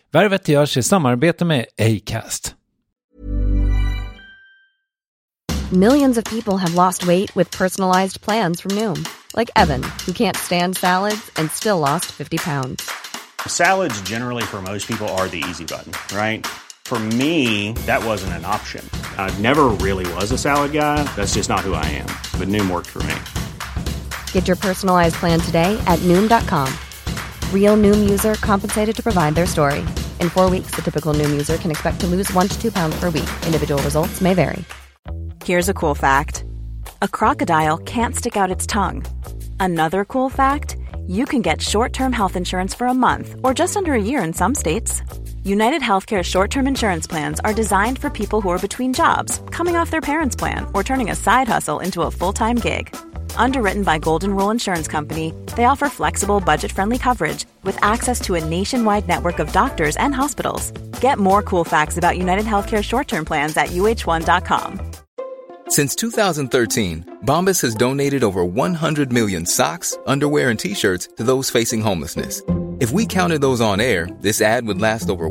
Värvet görs i samarbete med Acast. Millions of people have lost weight with personalized plans from Noom. Like Evan, who can't stand salads and still lost 50 pounds. Salads generally for most people are the easy button, right? For me, that wasn't an option. I never really was a salad guy. That's just not who I am. But Noom worked for me. Get your personalized plan today at Noom.com. Real Noom user compensated to provide their story. In 4 weeks, the typical Noom user can expect to lose 1 to 2 pounds per week. Individual results may vary. Here's a cool fact. A crocodile can't stick out its tongue. Another cool fact, you can get short-term health insurance for a month or just under a year in some states. United Healthcare short-term insurance plans are designed for people who are between jobs, coming off their parents' plan, or turning a side hustle into a full-time gig. Underwritten by Golden Rule Insurance Company, they offer flexible, budget-friendly coverage with access to a nationwide network of doctors and hospitals. Get more cool facts about United Healthcare short-term plans at uh1.com. Since 2013, Bombas has donated over 100 million socks, underwear, and T-shirts to those facing homelessness. If we counted those on air, this ad would last over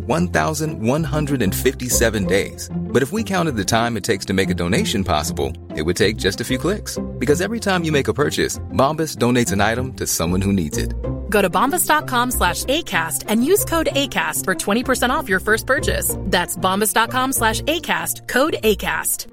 1,157 days. But if we counted the time it takes to make a donation possible, it would take just a few clicks. Because every time you make a purchase, Bombas donates an item to someone who needs it. Go to bombas.com/ACAST and use code ACAST for 20% off your first purchase. That's bombas.com/ACAST, code ACAST.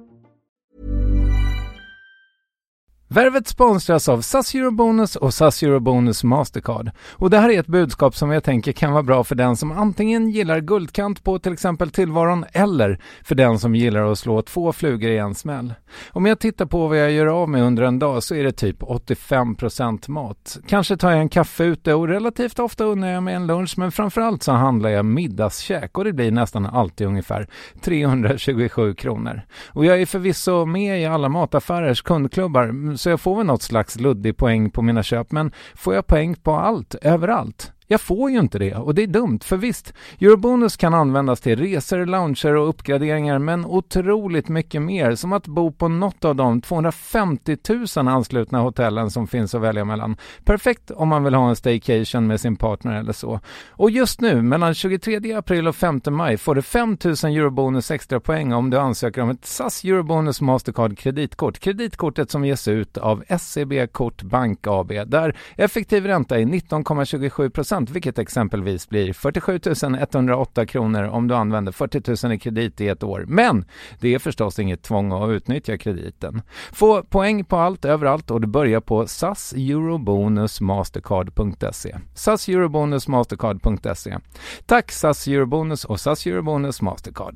Värvet sponsras av SAS Eurobonus och SAS Eurobonus Mastercard. Och det här är ett budskap som jag tänker kan vara bra för den som antingen gillar guldkant på till exempel tillvaron eller för den som gillar att slå 2 flugor i en smäll. Om jag tittar på vad jag gör av med under en dag så är det typ 85% mat. Kanske tar jag en kaffe ute och relativt ofta unnar jag mig en lunch, men framförallt så handlar jag middagskäk och det blir nästan alltid ungefär 327 kronor. Och jag är förvisso med i alla mataffärers kundklubbar så jag får väl något slags luddig poäng på mina köp, men får jag poäng på allt, överallt? Jag får ju inte det och det är dumt, för visst, Eurobonus kan användas till resor, lounger och uppgraderingar, men otroligt mycket mer, som att bo på något av de 250 000 anslutna hotellen som finns att välja mellan. Perfekt om man vill ha en staycation med sin partner eller så. Och just nu, mellan 23 april och 5 maj, får du 5 000 Eurobonus extra poäng om du ansöker om ett SAS Eurobonus Mastercard kreditkort. Kreditkortet som ges ut av SEB Kort Bank AB, där effektiv ränta är 19,27%. Vilket exempelvis blir 47 108 kronor om du använder 40 000 i kredit i ett år. Men det är förstås inget tvång att utnyttja krediten. Få poäng på allt, överallt, och du börjar på saseurobonusmastercard.se. saseurobonusmastercard.se. Tack SAS Eurobonus och SAS Eurobonus Mastercard.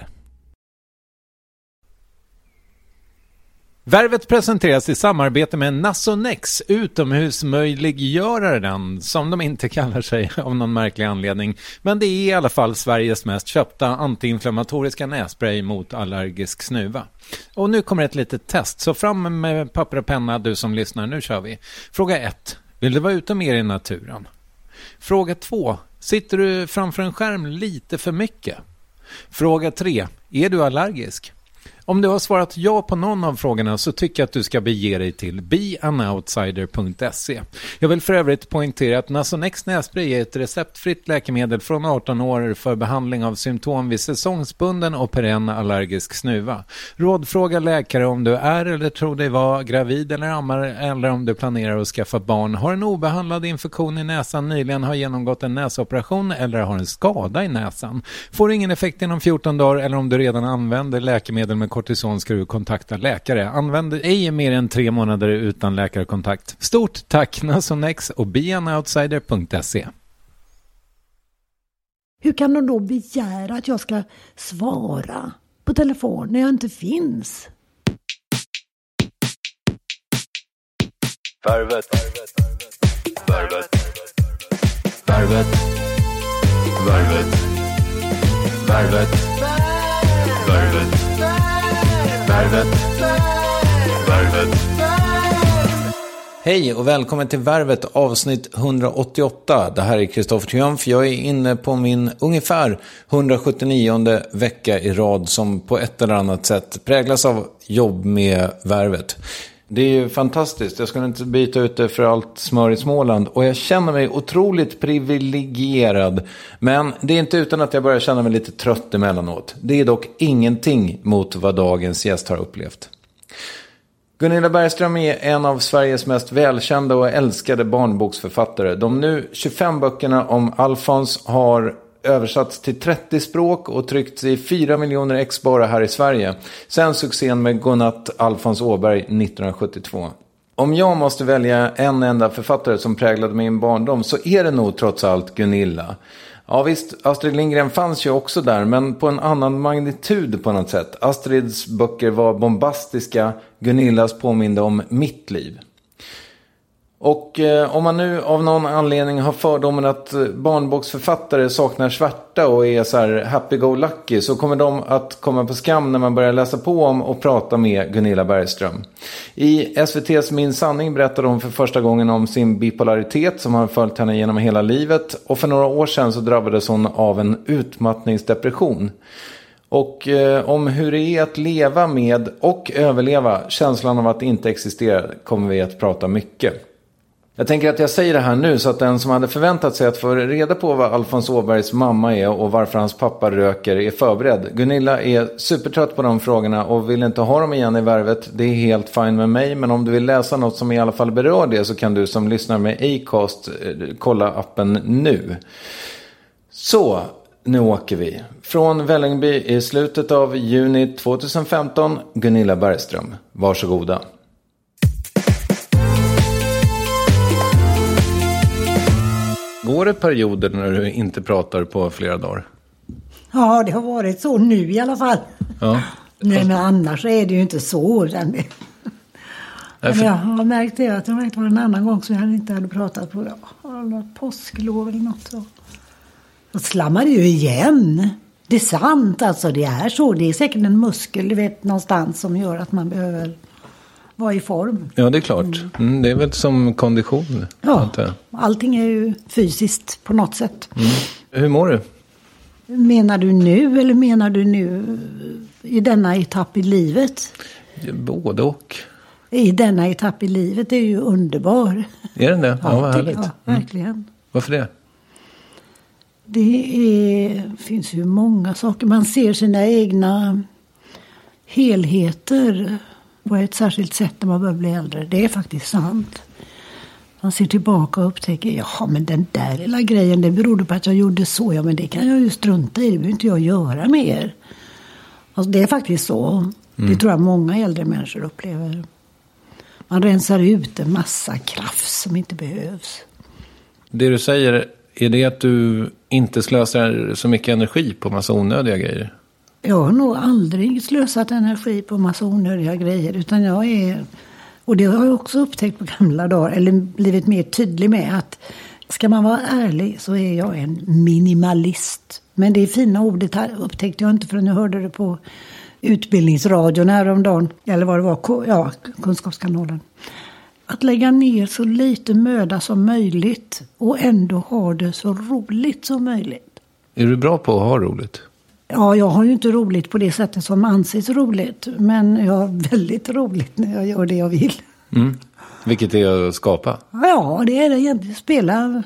Värvet presenteras i samarbete med Nasonex, utomhusmöjliggöraren, som de inte kallar sig av någon märklig anledning. Men det är i alla fall Sveriges mest köpta antiinflammatoriska nässpray mot allergisk snuva. Och nu kommer ett litet test, så fram med papper och penna du som lyssnar, nu kör vi. Fråga 1. Vill du vara ute mer i naturen? Fråga 2. Sitter du framför en skärm lite för mycket? Fråga 3. Är du allergisk? Om du har svarat ja på någon av frågorna så tycker jag att du ska bege dig till beanoutsider.se. Jag vill för övrigt poängtera att Nasonex nässpray är ett receptfritt läkemedel från 18 år för behandling av symptom vid säsongsbunden och perenn allergisk snuva. Rådfråga läkare om du är eller tror dig vara gravid eller ammar, eller om du planerar att skaffa barn, har en obehandlad infektion i näsan, nyligen har genomgått en näsoperation eller har en skada i näsan. Får ingen effekt inom 14 dagar eller om du redan använder läkemedel med kortison ska du kontakta läkare. Använd ej mer än 3 månader utan läkarkontakt. Stort tack Nasonex och beanoutsider.se. Hur kan de då begära att jag ska svara på telefon när jag inte finns? Värvet. Värvet. Värvet. Värvet. Värvet. Värvet. Värvet. Värvet. Hej och välkommen till Värvet avsnitt 188. Det här är Kristoffer Triumf. Jag är inne på min ungefär 179:e vecka i rad som på ett eller annat sätt präglas av jobb med Värvet. Det är ju fantastiskt. Jag skulle inte byta ut det för allt smör i Småland. Och jag känner mig otroligt privilegierad. Men det är inte utan att jag börjar känna mig lite trött emellanåt. Det är dock ingenting mot vad dagens gäst har upplevt. Gunilla Bergström är en av Sveriges mest välkända och älskade barnboksförfattare. De nu 25 böckerna om Alfons har översatts till 30 språk och tryckts i 4 miljoner ex bara här i Sverige. Sen succén med Godnatt Alfons Åberg 1972. Om jag måste välja en enda författare som präglade min barndom så är det nog trots allt Gunilla. Ja visst, Astrid Lindgren fanns ju också där, men på en annan magnitud på något sätt. Astrids böcker var bombastiska, Gunillas påminde om mitt liv. Och om man nu av någon anledning har fördomen att barnboksförfattare saknar svärta och är så här happy-go-lucky, så kommer de att komma på skam när man börjar läsa på om och prata med Gunilla Bergström. I SVT:s Min sanning berättade hon för första gången om sin bipolaritet som har följt henne genom hela livet, och för några år sedan så drabbades hon av en utmattningsdepression. Och om hur det är att leva med och överleva känslan av att inte existera kommer vi att prata mycket. Jag tänker att jag säger det här nu så att den som hade förväntat sig att få reda på vad Alfons Åbergs mamma är och varför hans pappa röker är förberedd. Gunilla är supertrött på de frågorna och vill inte ha dem igen i värvet. Det är helt fine med mig, men om du vill läsa något som i alla fall berör det så kan du som lyssnar med Acast kolla appen nu. Så, nu åker vi. Från Vällingby i slutet av juni 2015, Gunilla Bergström. Varsågoda. Går det perioder när du inte pratar på flera dagar? Ja, det har varit så nu i alla fall. Ja. Nej, men annars är det ju inte så. Men jag har märkt det att det var en annan gång som jag inte hade pratat på något påsklov eller något. Så slammar det ju igen. Det är sant, alltså det är så. Det är säkert en muskel, du vet, någonstans som gör att man behöver vara i form. Ja, det är klart. Det är väl som kondition. Ja, allting är ju fysiskt på något sätt. Hur mår du? Menar du nu eller menar du nu i denna etapp i livet? Både och. I denna etapp i livet är ju underbar. Är den det? Ja, vad härligt. Ja, verkligen. Varför det? Det finns ju många saker. Man ser sina egna helheter på ett särskilt sätt när man börjar bli äldre. Det är faktiskt sant. Man ser tillbaka och upptäcker, ja men den där lilla grejen, det berodde på att jag gjorde så. Ja men det kan jag ju strunta i, det behöver inte jag göra mer. Alltså, det är faktiskt så. Det tror jag många äldre människor upplever. Man rensar ut en massa kraft som inte behövs. Det du säger, är det att du inte slösar så mycket energi på massa onödiga grejer? Jag har nog aldrig slösat energi på massa onödiga grejer. Utan jag är, och det har jag också upptäckt på gamla dagar, eller blivit mer tydlig med, att ska man vara ärlig så är jag en minimalist. Men det är fina ordet här upptäckte jag inte förrän jag hörde det på utbildningsradion häromdagen. Eller vad det var, ja, Kunskapskanalen. Att lägga ner så lite möda som möjligt och ändå ha det så roligt som möjligt. Är du bra på att ha roligt? Ja, jag har ju inte roligt på det sättet som anses roligt. Men jag har väldigt roligt när jag gör det jag vill. Vilket är att skapa? Ja, det är det egentligen. Spela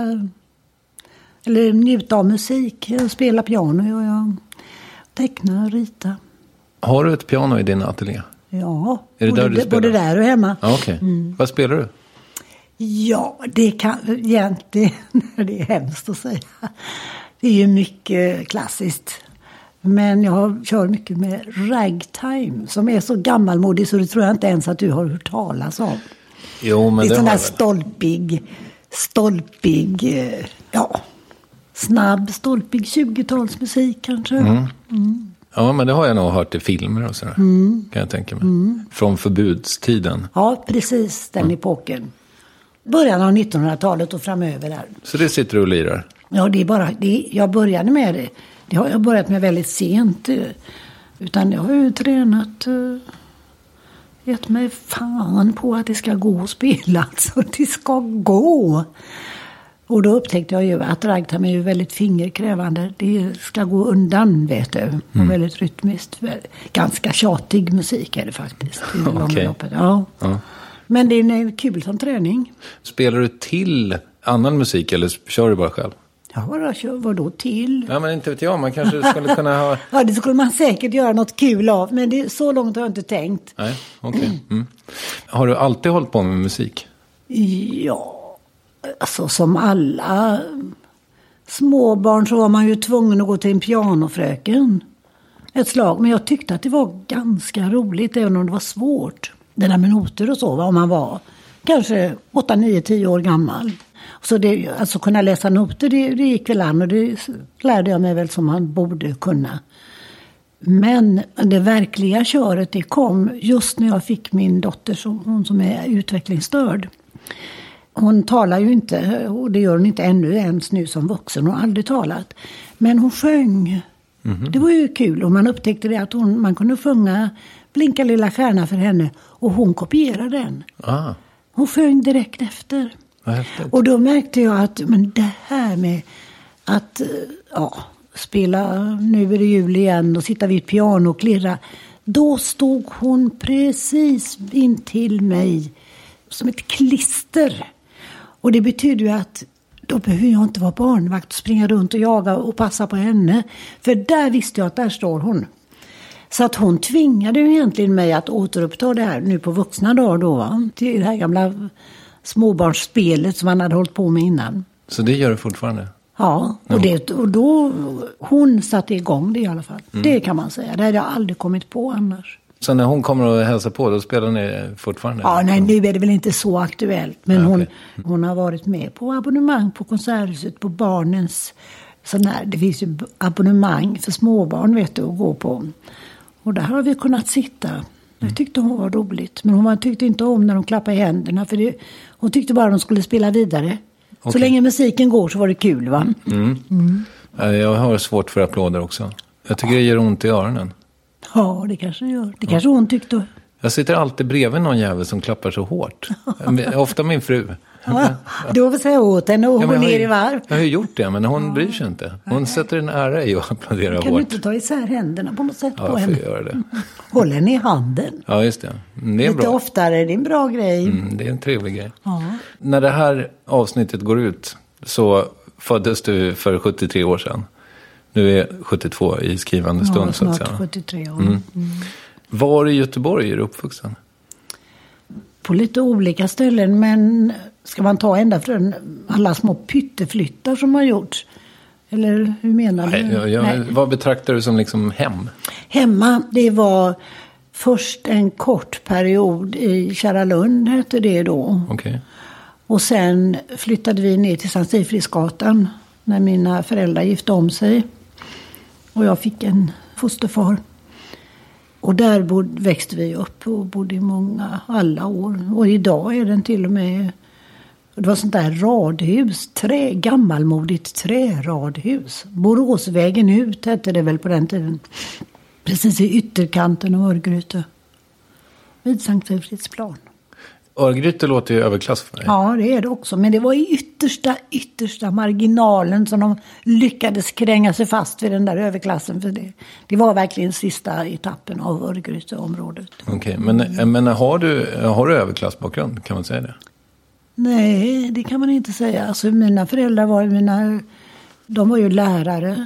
eller njuta av musik. Spela piano, jag teckna, rita. Har du ett piano i din ateljé? Ja, är det både där och hemma. Ah, okej. Vad spelar du? Ja, det kan egentligen, det är hemskt att säga. Det är ju mycket klassiskt. Men jag kör mycket med ragtime som är så gammalmodig så det tror jag inte ens att du har hört talas om. Jo, men det är sån där stolpig, ja, snabb, stolpig 20-talsmusik kanske. Ja, men det har jag nog hört i filmer och sådär, kan jag tänka mig. Från förbudstiden. Ja, precis, den epoken. Början av 1900-talet och framöver där. Så det sitter du och lirar? Ja, det är bara det. Jag började med det. Det har jag börjat med väldigt sent. Utan jag har ju tränat, gett mig fan på att det ska gå att spela. Så det ska gå. Och då upptäckte jag ju att ragtime är ju väldigt fingerkrävande. Det ska gå undan, vet du. Och väldigt rytmiskt. Ganska tjatig musik är det faktiskt. Okej. Ja. Men det är kul som träning. Spelar du till annan musik eller kör du bara själv? Ja, vadå till? Ja, men inte vet jag. Man kanske skulle kunna ha... Ja, det skulle man säkert göra något kul av. Men så långt har jag inte tänkt. Nej, okej. Har du alltid hållit på med musik? Ja, alltså som alla småbarn så var man ju tvungen att gå till en pianofröken ett slag. Men jag tyckte att det var ganska roligt även om det var svårt. Det där med noter och så, om man var kanske 8, 9, 10 år gammal. Så det, alltså kunna läsa noter, det gick väl an och det lärde jag mig väl som man borde kunna. Men det verkliga köret det kom just när jag fick min dotter, hon som är utvecklingsstörd. Hon talar ju inte, och det gör hon inte ännu ens nu som vuxen, hon har aldrig talat. Men hon sjöng. Det var ju kul och man upptäckte det att man kunde sjunga Blinka lilla stjärna för henne och hon kopierade den. Hon sjöng direkt efter. Och då märkte jag att men det här med att spela Nu är det jul igen och sitta vid ett piano och klirra. Då stod hon precis intill mig som ett klister. Och det betyder ju att då behöver jag inte vara barnvakt och springa runt och jaga och passa på henne. För där visste jag att där står hon. Så att hon tvingade ju egentligen mig att återuppta det här nu på vuxna dagar då, va? Till det här gamla småbarnsspelet som man hade hållit på med innan. Så det gör du fortfarande? Ja, och då hon satte igång det i alla fall. Det kan man säga. Det hade jag aldrig kommit på annars. Så när hon kommer och hälsar på, då spelar ni fortfarande? Ja, nej, nu är det väl inte så aktuellt. Men hon har varit med på abonnemang på Konserthuset på barnens sån här. Det finns ju abonnemang för småbarn, vet du, att gå på. Och där har vi kunnat sitta. Jag tyckte hon var roligt. Men hon tyckte inte om när de klappade i händerna. För hon tyckte bara de skulle spela vidare. Okay. Så länge musiken går så var det kul, va? Jag har svårt för applåder också. Jag tycker det gör ont i öronen. Ja, det kanske gör. Det kanske hon tyckte. Jag sitter alltid bredvid någon jävel som klappar så hårt. Ofta min fru. Då vill säga åt henne och gå ner i varv. Jag har ju gjort det, men hon bryr sig inte. Hon sätter en ära i att applådera hårt. Kan du inte ta isär händerna på något sätt på henne? Ja, jag får göra det. Håll henne i handen. Ja, just det. Det är lite bra. Oftare, det är en bra grej. Det är en trevlig grej. Ja. När det här avsnittet går ut så föddes du för 73 år sedan. Nu är 72 i skrivande stund, så att säga. Snart 73 år. Var i Göteborg är du uppvuxen? På lite olika ställen, men ska man ta ända från alla små pytteflyttar som har gjorts? Eller hur menar du? Nej. Vad betraktar du som liksom hem? Hemma, det var först en kort period i Kärralund, hette det då. Okay. Och sen flyttade vi ner till Sankt Sigfridsgatan när mina föräldrar gifte om sig. Och jag fick en fosterfar. Och där växte vi upp och bodde i alla år. Och idag är den till och med, det var sånt där radhus, gammalmodigt träradhus. Boråsvägen ut hette det väl på den tiden. Precis i ytterkanten av Örgryte. Vid Sankt Sigfridsplan. Örgryte låter ju överklass för mig. Ja, det är det också. Men det var i yttersta marginalen som de lyckades kränga sig fast vid den där överklassen. För det var verkligen sista etappen av Örgryteområdet. Okej, men har du överklassbakgrund, kan man säga det? Nej, det kan man inte säga. Alltså, mina föräldrar var ju lärare.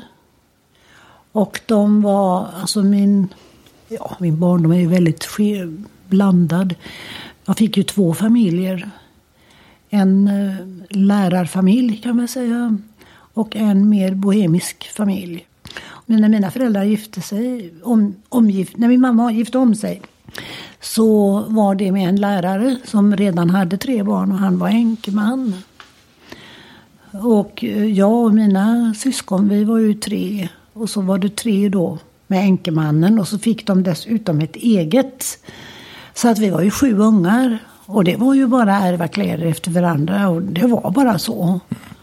Och de var, alltså min barndom är ju väldigt blandad. Jag fick ju 2 familjer. En lärarfamilj kan man säga. Och en mer bohemisk familj. Men när mina föräldrar gifte sig, när min mamma gifte om sig, så var det med en lärare som redan hade 3 barn och han var änkeman. Och jag och mina syskon, vi var ju 3. Och så var det 3 då med änkemannen. Och så fick de dessutom ett eget. Så att vi var ju 7 ungar. Och det var ju bara ärva kläder efter varandra. Och det var bara så.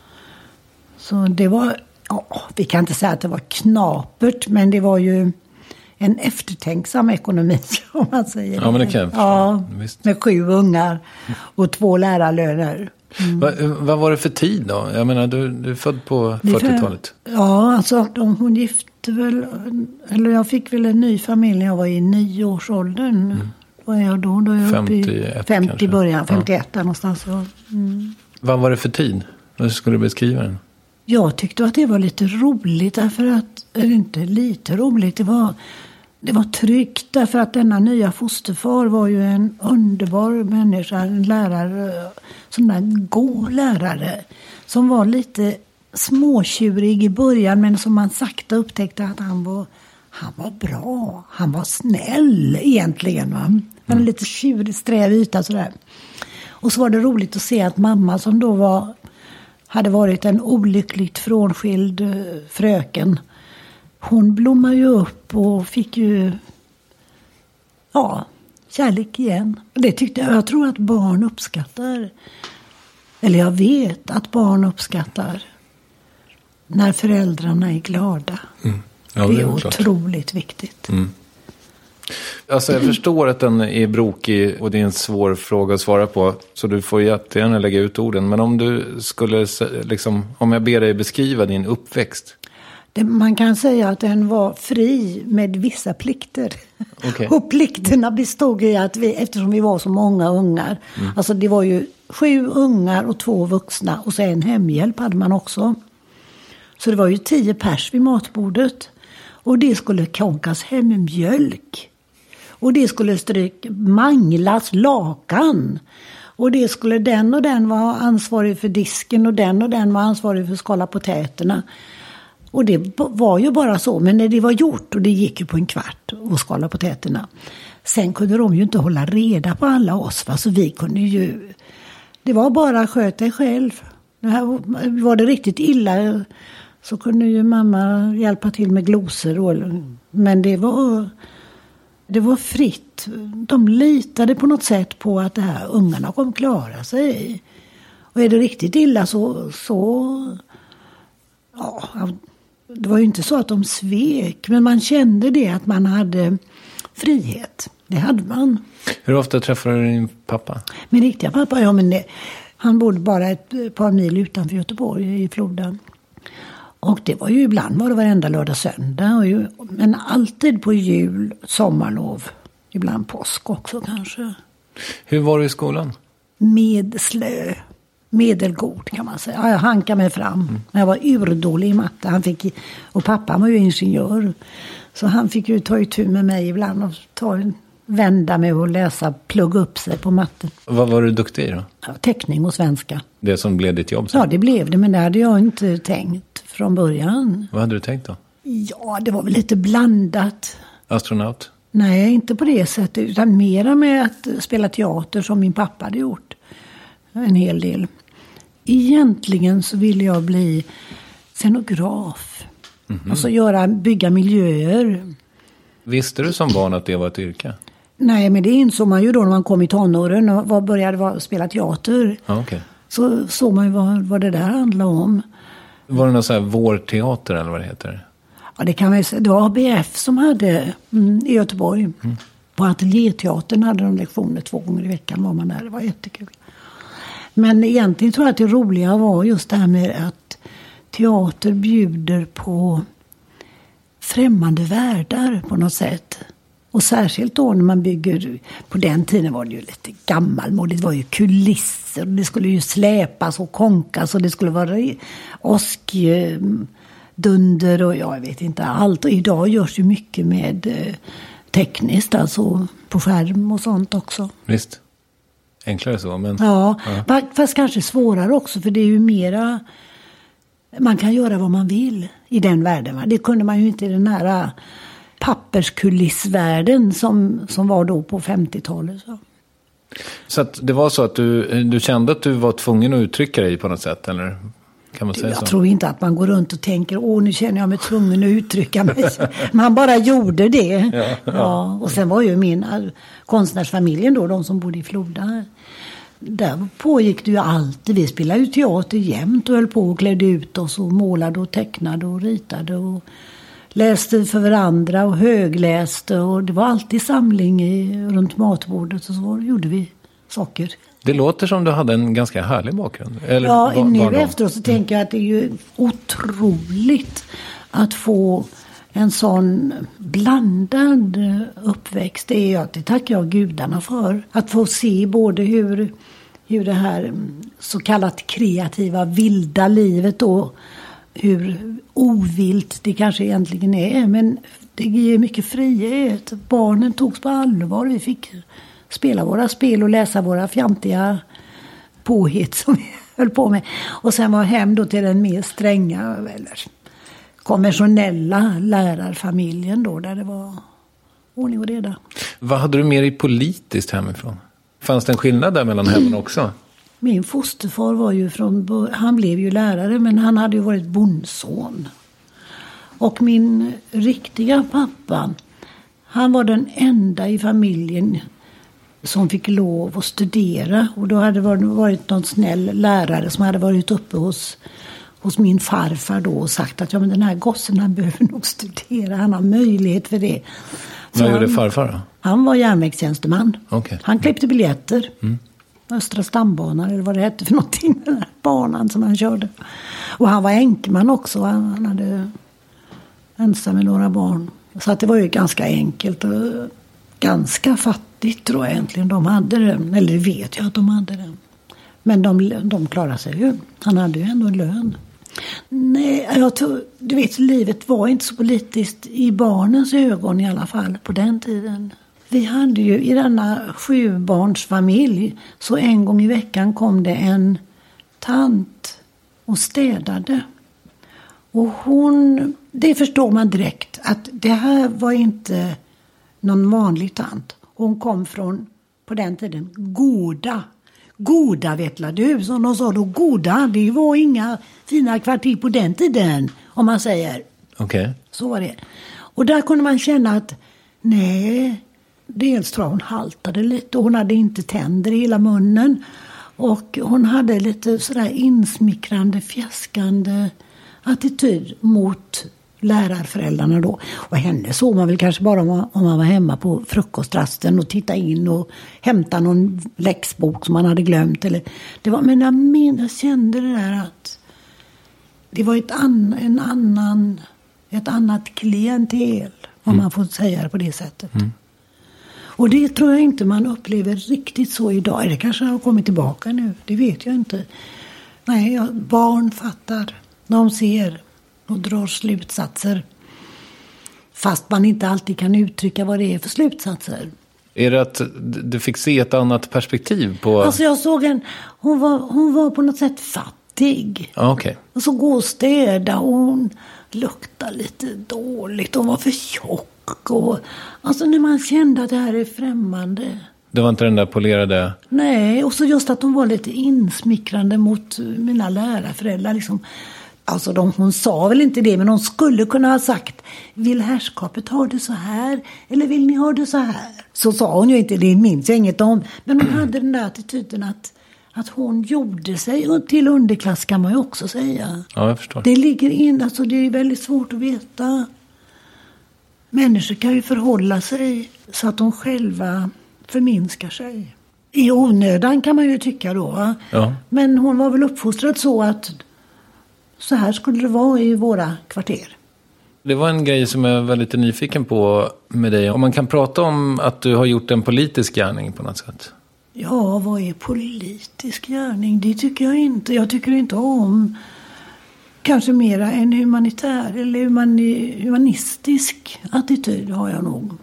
Så det var, vi kan inte säga att det var knapert. Men det var ju en eftertänksam ekonomi, om man säger. Ja, men det kan jag. Ja, med 7 ungar och 2 lärarlöner. Vad var det för tid då? Jag menar, du är född på 40-talet. Ja, alltså hon gifte väl, eller jag fick väl en ny familj när jag var i 9-årsåldern. Vad är jag då? Då är jag uppe i 50 början, 51 där någonstans. Vad var det för tid? Vad skulle du beskriva den? Jag tyckte att det var lite roligt därför att, eller inte lite roligt, det var tryggt därför att denna nya fosterfar var ju en underbar människa, en lärare, sån där god lärare som var lite småtjurig i början men som man sakta upptäckte att han var bra, han var snäll egentligen, va? Han var lite tjurig, sträv yta sådär. Och så var det roligt att se att mamma som då hade varit en olyckligt frånskild fröken, hon blommade ju upp och fick ju kärlek igen. Det tyckte jag tror att barn uppskattar. Eller jag vet att barn uppskattar när föräldrarna är glada. Ja, det är otroligt viktigt. Alltså jag förstår att den är brokig och det är en svår fråga att svara på. Så du får jättegärna lägga ut orden. Men om du skulle, om jag ber dig beskriva din uppväxt. Man kan säga att den var fri med vissa plikter. Okay. Och plikterna bestod i att eftersom vi var så många ungar. Alltså det var ju 7 ungar och 2 vuxna. Och så en hemhjälp hade man också. Så det var ju 10 pers vid matbordet. Och det skulle konkas hem mjölk. Och det skulle manglas lakan. Och det skulle den och den vara ansvarig för disken. Och den var ansvarig för att skala potäterna. Och det var ju bara så. Men när det var gjort, och det gick ju på en kvart att skala potäterna. Sen kunde de ju inte hålla reda på alla oss. Så vi kunde ju... Det var bara sköt dig själv. Var det riktigt illa så kunde ju mamma hjälpa till med glosor. Men det var fritt. De litade på något sätt på att det här ungarna kommer klara sig. Och är det riktigt illa så det var ju inte så att de svek. Men man kände det att man hade frihet. Det hade man. Hur ofta träffade du din pappa? Min riktiga pappa, han bodde bara ett par mil utanför Göteborg i Floden. Och det var ju ibland varenda lördag söndag. Men alltid på jul, sommarlov. Ibland påsk också kanske. Hur var du i skolan? Medelgod kan man säga. Jag hankade mig fram. Jag var urdålig i matte. Och pappa var ju ingenjör. Så han fick ju ta itu med mig ibland och vända mig och läsa, plugga upp sig på matte. Vad var du duktig i då? Ja, teckning och svenska. Det som blev ditt jobb? Så. Ja, det blev det. Men det hade jag inte tänkt från början. Vad hade du tänkt då? Ja, det var väl lite blandat. Astronaut? Nej, inte på det sättet. Utan mera med att spela teater som min pappa hade gjort. En hel del. Egentligen så ville jag bli scenograf. Alltså bygga miljöer. Visste du som barn att det var ett yrke? Nej, men det insåg man ju då när man kom i tonåren och började spela teater. Okay. Så såg man ju vad det där handlade om. Var det någon sån här vårteater eller vad det heter? Ja, det kan man säga. Det var ABF som hade i Göteborg. På Ateljéteatern hade de lektioner 2 gånger i veckan var man där. Det var jättekul. Men egentligen tror jag att det roliga var just det här med att teater bjuder på främmande världar på något sätt. Och särskilt då när man bygger, på den tiden var det ju lite gammalmodigt, det var ju kulisser och det skulle ju släpas och konkas och det skulle vara åskdunder och jag vet inte allt. Och idag görs ju mycket med tekniskt, alltså på skärm och sånt också. Visst. Enklare så, men... Ja, fast kanske svårare också, för det är ju mera... Man kan göra vad man vill i den världen. Va? Det kunde man ju inte i den här papperskulissvärlden som var då på 50-talet. Så att det var så att du kände att du var tvungen att uttrycka dig på något sätt, eller kan man säga så? Jag tror inte att man går runt och tänker, nu känner jag mig tvungen att uttrycka mig. Man bara gjorde det. Ja. Och sen var ju min konstnärsfamiljen då, de som bodde i Floda. Där pågick det ju alltid. Vi spelade ju teater jämt och höll på och klädde ut oss och målade och tecknade och ritade och läste för varandra och högläste. Och det var alltid samling runt matbordet och så gjorde vi saker. Det låter som du hade en ganska härlig bakgrund. Eller ja, nu efteråt så tänker jag att det är ju otroligt att få en sån blandad uppväxt. Det tackar jag gudarna för. Att få se både hur det här så kallat kreativa, vilda livet då, hur ovilt det kanske egentligen är. Men det ger mycket frihet. Barnen togs på allvar. Vi fick spela våra spel och läsa våra fjantiga påhitt som vi höll på med. Och sen var hem då till den mer stränga eller konventionella lärarfamiljen då, där det var ordning och reda. Vad hade du med dig politiskt hemifrån? Fanns det en skillnad där mellan hemmen också? Min fosterfar var ju han blev ju lärare, men han hade ju varit bondson. Och min riktiga pappa, han var den enda i familjen som fick lov att studera. Och då hade det varit någon snäll lärare som hade varit uppe hos min farfar då och sagt att men den här gossen, han behöver nog studera. Han har möjlighet för det. Vad gjorde farfar då? Han var järnvägstjänsteman. Okay. Han klippte biljetter. Östra stambanan eller vad det hette för någonting. Den här banan som han körde. Och han var änkman också. Han hade ensam med några barn. Så att det var ju ganska enkelt och ganska fattigt tror jag egentligen de hade det. Eller det vet jag att de hade det. Men de klarade sig ju. Han hade ju ändå en lön. Nej, jag tror, du vet, livet var inte så politiskt i barnens ögon i alla fall på den tiden. Vi hade ju i denna 7-barnsfamilj så en gång i veckan kom det en tant och städade. Och det förstår man direkt att det här var inte någon vanlig tant. Hon kom från, på den tiden, Goda vet du, som de sa då, Goda, det var inga fina kvarter på den tiden, om man säger. Okej. Så var det. Och där kunde man känna att, nej, dels tror jag hon haltade lite och hon hade inte tänder i hela munnen. Och hon hade lite sådär insmickrande, fjäskande attityd mot lärarföräldrarna då. Och henne såg man väl kanske bara om man var hemma på frukostrasten och titta in och hämta någon läxbok som man hade glömt. Men jag kände det där att det var ett annat klientel, om man får säga det på det sättet. Och det tror jag inte man upplever riktigt så idag. Det kanske har kommit tillbaka nu, det vet jag inte. Nej, barn fattar, de ser och drar slutsatser. Fast man inte alltid kan uttrycka vad det är för slutsatser. Är det att du fick se ett annat perspektiv på... Alltså jag såg hon var på något sätt fattig. Okay. Och så gå och städa och hon luktade lite dåligt. Hon var för tjock. Och, alltså när man kände att det här är främmande. Det var inte den där polerade... Nej, och så just att hon var lite insmickrande mot mina lärarföräldrar liksom. Alltså hon sa väl inte det, men hon skulle kunna ha sagt, vill herrskapet ha det så här eller vill ni ha det så här? Så sa hon ju inte, det minns jag inget om. Men hon hade den där attityden att hon gjorde sig till underklass, kan man ju också säga. Ja, jag förstår. Det ligger in, alltså det är väldigt svårt att veta. Människor kan ju förhålla sig så att de själva förminskar sig. I onödan kan man ju tycka då. Ja. Men hon var väl uppfostrad så att så här skulle det vara i våra kvarter. Det var en grej som jag var lite nyfiken på med dig. Om man kan prata om att du har gjort en politisk gärning på något sätt. Ja, vad är politisk gärning? Det tycker jag inte. Jag tycker inte om kanske mera en humanitär eller humanistisk attityd har jag nog.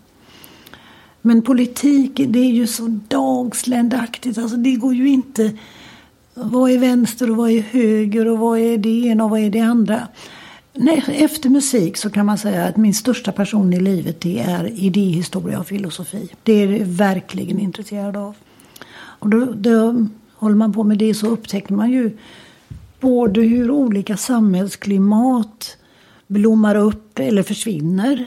Men politik, det är ju så dagsländaktigt. Alltså det går ju inte... Vad är vänster och vad är höger och vad är det ena och vad är det andra? Nej, efter musik så kan man säga att min största passion i livet det är idéhistoria och filosofi. Det är jag verkligen intresserad av. Och då håller man på med det så upptäcker man ju både hur olika samhällsklimat blommar upp eller försvinner.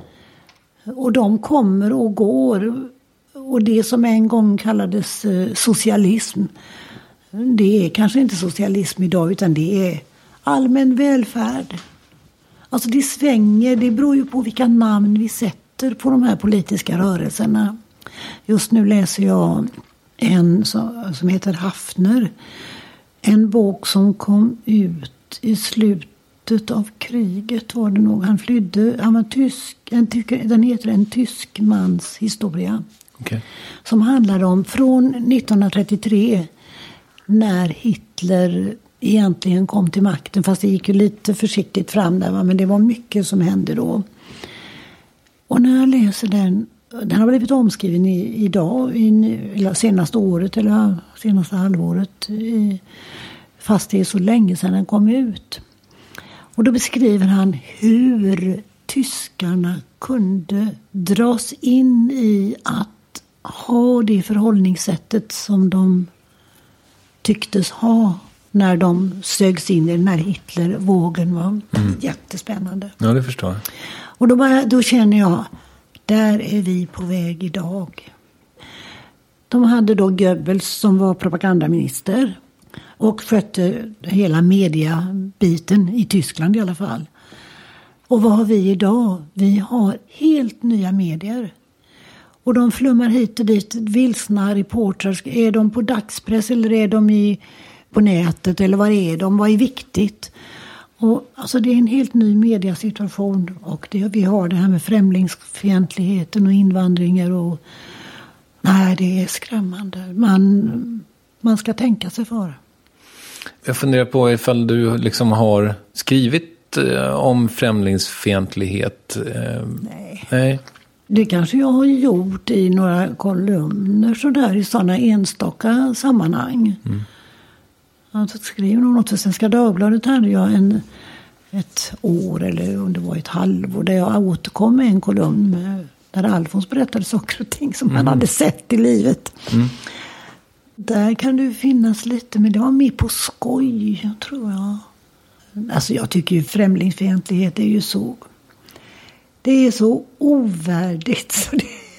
Och de kommer och går. Och det som en gång kallades socialism, det är kanske inte socialism idag utan det är allmän välfärd. Alltså det svänger, det beror ju på vilka namn vi sätter på de här politiska rörelserna. Just nu läser jag en som heter Hafner. En bok som kom ut i slutet av kriget var det nog. Han flydde, han var tysk. Den heter En tysk mans historia. Okay. Som handlar om från 1933 när Hitler egentligen kom till makten. Fast det gick ju lite försiktigt fram där. Men det var mycket som hände då. Och när jag läser den har blivit omskriven idag, eller senaste året eller senaste halvåret. Fast det är så länge sedan den kom ut. Och då beskriver han hur tyskarna kunde dras in i att ha det förhållningssättet som de tycktes ha när de sögs in i den här Hitlervågen. Var jättespännande. Ja, det förstår jag. Och då känner jag, där är vi på väg idag. De hade då Goebbels som var propagandaminister och skötte hela mediabiten i Tyskland i alla fall. Och vad har vi idag? Vi har helt nya medier. Och de flummar hit och dit, vilsna reportrar. Är de på dagspress eller är de på nätet eller vad är de? Vad är viktigt? Och alltså det är en helt ny mediasituation och vi har det här med främlingsfientligheten och invandringar och nej, det är skrämmande. Man ska tänka sig för. Jag funderar på ifall du liksom har skrivit om främlingsfientlighet. Nej. Det kanske jag har gjort i några kolumner sådär i sådana enstaka sammanhang. Jag skrev något för Svenska Dagbladet hade jag ett år eller om det var ett halvår där jag återkom med en kolumn där Alfons berättade saker och ting som han hade sett i livet. Där kan det finnas lite, men det var mer på skoj tror jag. Alltså jag tycker ju främlingsfientlighet är ju så, det är så ovärdigt så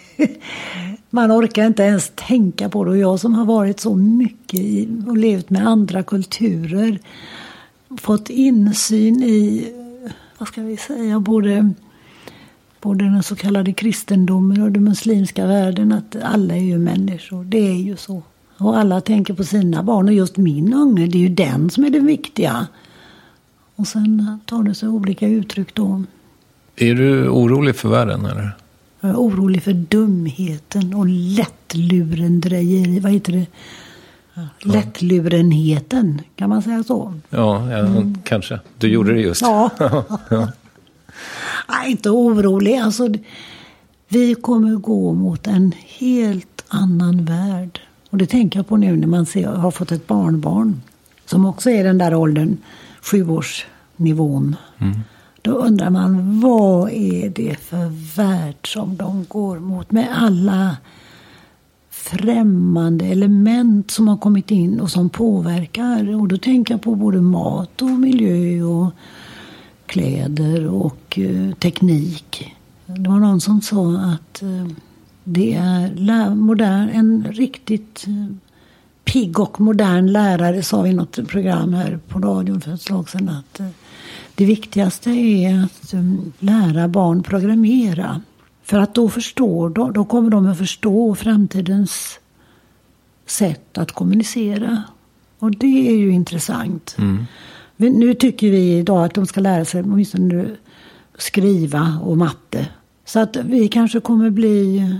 man orkar inte ens tänka på det. Och jag som har varit så mycket och levt med andra kulturer. Fått insyn i, vad ska vi säga, både den så kallade kristendomen och den muslimska världen. Att alla är ju människor, det är ju så. Och alla tänker på sina barn. Och just min unge, det är ju den som är det viktiga. Och sen tar det sig olika uttryck då. Är du orolig för världen eller? Jag är orolig för dumheten och lättlurendrejeri. Vad heter det? Lättlurenheten, kan man säga så? Ja, kanske. Du gjorde det just. Ja. Nej, inte orolig. Alltså, vi kommer gå mot en helt annan värld. Och det tänker jag på nu när man har fått ett barnbarn. Som också är den där åldern, 7-årsnivån. Då undrar man, vad är det för värld som de går mot med alla främmande element som har kommit in och som påverkar. Och då tänker jag på både mat och miljö och kläder och teknik. Det var någon som sa att det är en riktigt pigg och modern lärare, sa vi i något program här på radion för ett slag sedan, att det viktigaste är att lära barn programmera. För att då kommer de att förstå framtidens sätt att kommunicera. Och det är ju intressant. Nu tycker vi idag att de ska lära sig åtminstone skriva och matte. Så att vi kanske kommer bli...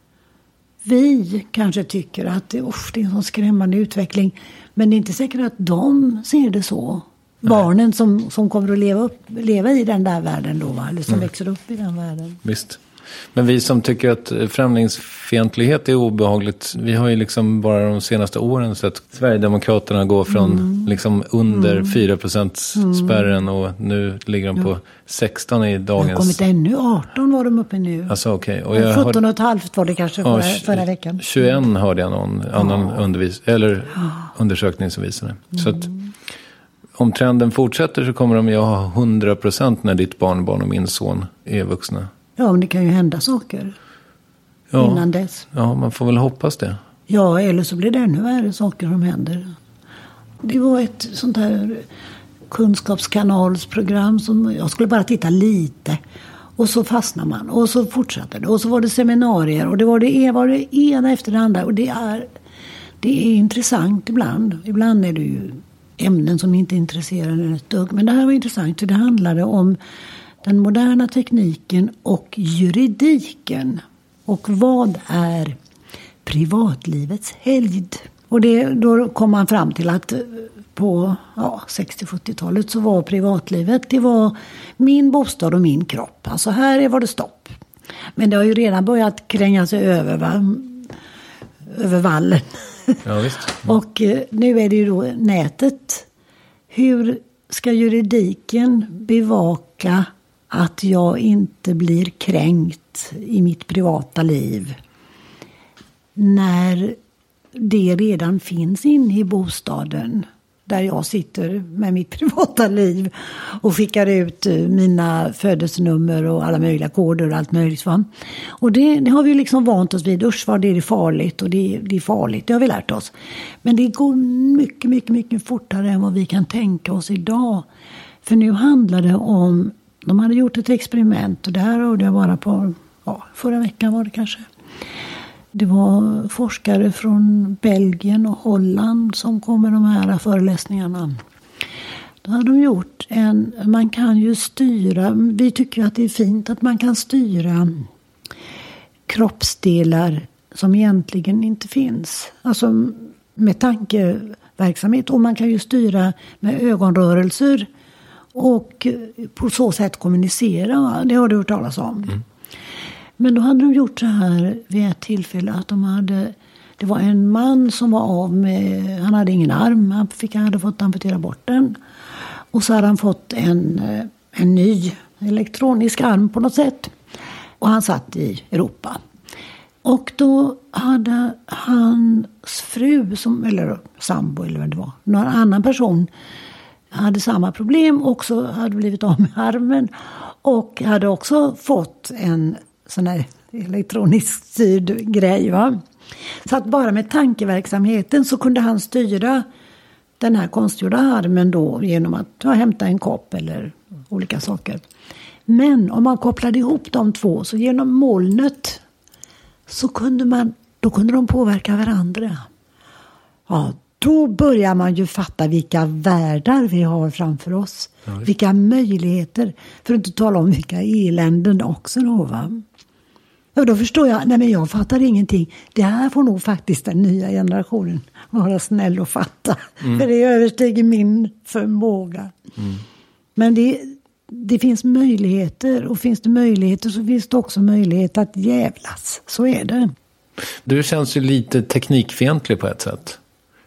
Vi kanske tycker att det är en sån skrämmande utveckling. Men det är inte säkert att de ser det så. Barnen som kommer att leva i den där världen då, va? Eller som växer upp i den världen. Visst. Men vi som tycker att främlingsfientlighet är obehagligt, vi har ju liksom bara de senaste åren sett Sverigedemokraterna gå från liksom under 4% spärren och nu ligger de på 16 i dagens... De har kommit ännu, 18 var de uppe nu. Alltså okej. Och 17,5 var det kanske förra veckan. 21 hörde jag någon annan undersökning som visade. Så att om trenden fortsätter så kommer de ju ha 100% när ditt barnbarn och min son är vuxna. Ja, men det kan ju hända saker innan dess. Ja, man får väl hoppas det. Ja, eller så blir det ännu värre saker som händer. Det var ett sånt här kunskapskanalsprogram som jag skulle bara titta lite. Och så fastnar man. Och så fortsatte det. Och så var det seminarier. Och det var det ena efter det andra. Och det är Det är intressant ibland. Ibland är det ju ämnen som inte intresserar en ett dugg. Men det här var intressant, för det handlade om den moderna tekniken och juridiken. Och vad är privatlivets helgd? Och då kom man fram till att på 60-70-talet så var privatlivet, det var min bostad och min kropp. Alltså här var det stopp. Men det har ju redan börjat kränga sig över vallen. Ja, visst. Och nu är det ju då nätet. Hur ska juridiken bevaka att jag inte blir kränkt i mitt privata liv när det redan finns inne i bostaden där jag sitter med mitt privata liv och skickar ut mina födelsenummer och alla möjliga koder och allt möjligt. Va? Och det har vi liksom vant oss vid. Usch vad det är farligt, och det är farligt, det har vi lärt oss. Men det går mycket, mycket, mycket fortare än vad vi kan tänka oss idag. För nu handlar det om, de hade gjort ett experiment, och det här hörde jag bara på, förra veckan var det kanske. Det var forskare från Belgien och Holland som kom med de här föreläsningarna. Då hade de gjort man kan ju styra, vi tycker att det är fint att man kan styra kroppsdelar som egentligen inte finns. Alltså med tankeverksamhet, och man kan ju styra med ögonrörelser och på så sätt kommunicera. Det har du hört talas om. Mm. Men då hade de gjort så här vid ett tillfälle att det var en man som var av med, han hade ingen arm, han hade fått amputera bort den. Och så hade han fått en ny elektronisk arm på något sätt. Och han satt i Europa. Och då hade hans fru, eller sambo eller vad det var, någon annan person hade samma problem, också hade blivit av med armen och hade också fått en sån här elektroniskt styrd grej. Va? Så att bara med tankeverksamheten så kunde han styra den här konstgjorda armen då genom att hämta en kopp eller olika saker. Men om man kopplade ihop de två, så genom molnet så kunde de påverka varandra. Ja, då börjar man ju fatta vilka världar vi har framför oss. Ja, vilka möjligheter. För att inte tala om vilka eländen också då, va? Och då förstår jag, men jag fattar ingenting. Det här får nog faktiskt den nya generationen vara snäll och fatta. För det överstiger min förmåga. Men det finns möjligheter, och finns det möjligheter så finns det också möjlighet att jävlas. Så är det. Du känns ju lite teknikfientlig på ett sätt.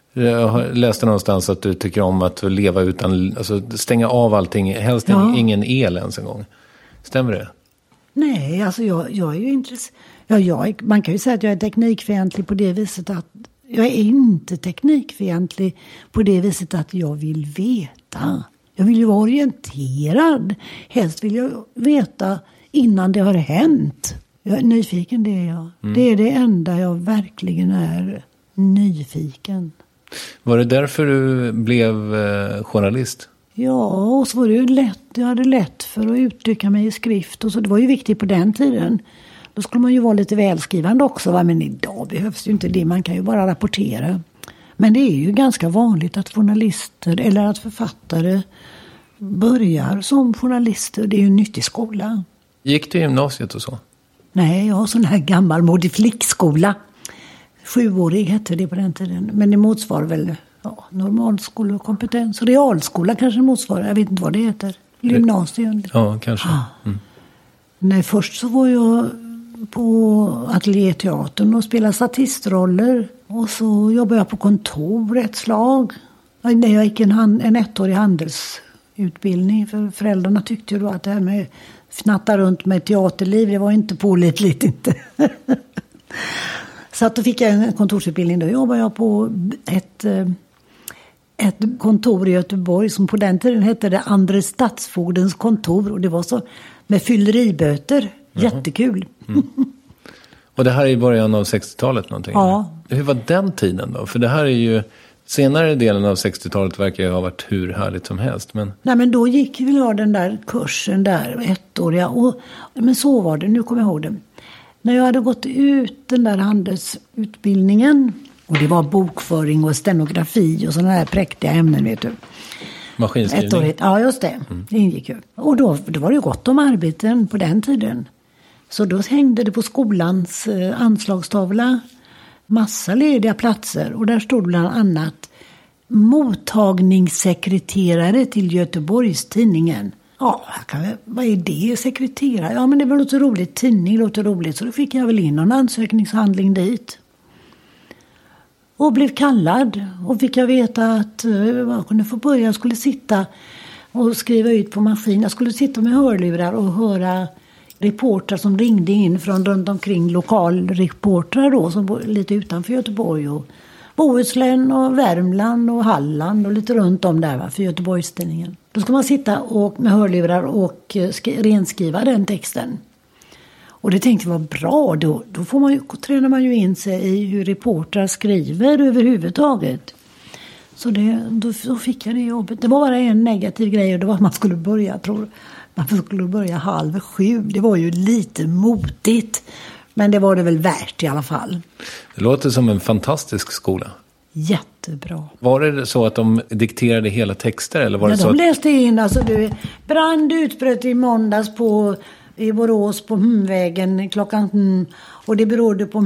Jag läste någonstans att du tycker om att leva utan, alltså stänga av allting, helst ingen el ens en gång. Stämmer det? Nej, alltså jag är ju intresserad. Man kan ju säga att jag är teknikfientlig på det viset att jag är inte teknikfientlig på det viset att jag vill veta. Jag vill ju vara orienterad. Helst vill jag veta innan det har hänt. Jag är nyfiken, det är jag. Det är det enda jag verkligen är nyfiken. Var det därför du blev journalist? Ja, och så var det ju lätt. Jag hade lätt för att uttrycka mig i skrift. Och så det var ju viktigt på den tiden. Då skulle man ju vara lite välskrivande också. Va? Men idag behövs ju inte det. Man kan ju bara rapportera. Men det är ju ganska vanligt att journalister eller att författare börjar som journalister. Det är ju en nyttig skola. Gick du i gymnasiet och så? Nej, jag har sån här gammalmodig flickskola. 7-årig hette det på den tiden. Men det motsvarar väl normalskola och kompetens. Realskola kanske motsvarar. Jag vet inte vad det heter. Gymnasium. Ja, kanske. Nej, först så var jag på ateljéteatern och spelade statistroller. Och så jobbade jag på kontor ett slag. Jag gick en 1-årig handelsutbildning. För föräldrarna tyckte ju då att det här med fnatta runt med teaterliv, det var inte pålitligt inte. Så att då fick jag en kontorsutbildning. Då jobbade jag på ett kontor i Göteborg som på den tiden hette det Andre Stadsfogdens kontor. Och det var så med fylleriböter. Jättekul. Och det här är i början av 60-talet någonting? Ja. Hur var den tiden då? För det här är ju, senare delen av 60-talet verkar ju ha varit hur härligt som helst. Men... Nej, men då gick vi den där kursen där, 1-åriga. Men så var det, nu kommer jag ihåg det. När jag hade gått ut den där handelsutbildningen Och det var bokföring och stenografi och sådana här präktiga ämnen, vet du. Maskinskrivning? Ja, just det. Det ingick ju. Och då var det ju gott om arbeten på den tiden. Så då hängde det på skolans anslagstavla massa lediga platser. Och där stod bland annat mottagningssekreterare till Göteborgstidningen. Ja, vad är det, sekreterare? Ja, men det var något så roligt. Tidning låter roligt. Så då fick jag väl in någon ansökningshandling dit. Och blev kallad. Och fick jag veta att jag kunde få börja. Jag skulle sitta och skriva ut på maskin. Jag skulle sitta med hörlurar och höra reportrar som ringde in från runt omkring, lokalreportrar då, som bor lite utanför Göteborg och Bohuslän och Värmland och Halland och lite runt om där, va, för Göteborgstidningen. Då ska man sitta och med hörlurar och renskriva den texten. Och det tänkte jag var bra. Då tränar man ju in sig i hur reportrar skriver överhuvudtaget. Så då fick jag det jobbet. Det var bara en negativ grej, och det var att man skulle börja 6:30. Det var ju lite motigt. Men det var det väl värt i alla fall. Det låter som en fantastisk skola. Jättebra. Var det så att de dikterade hela texter? Eller var det så de läste in, alltså brand utbröt i måndags i Borås på vägen klockan och det berodde på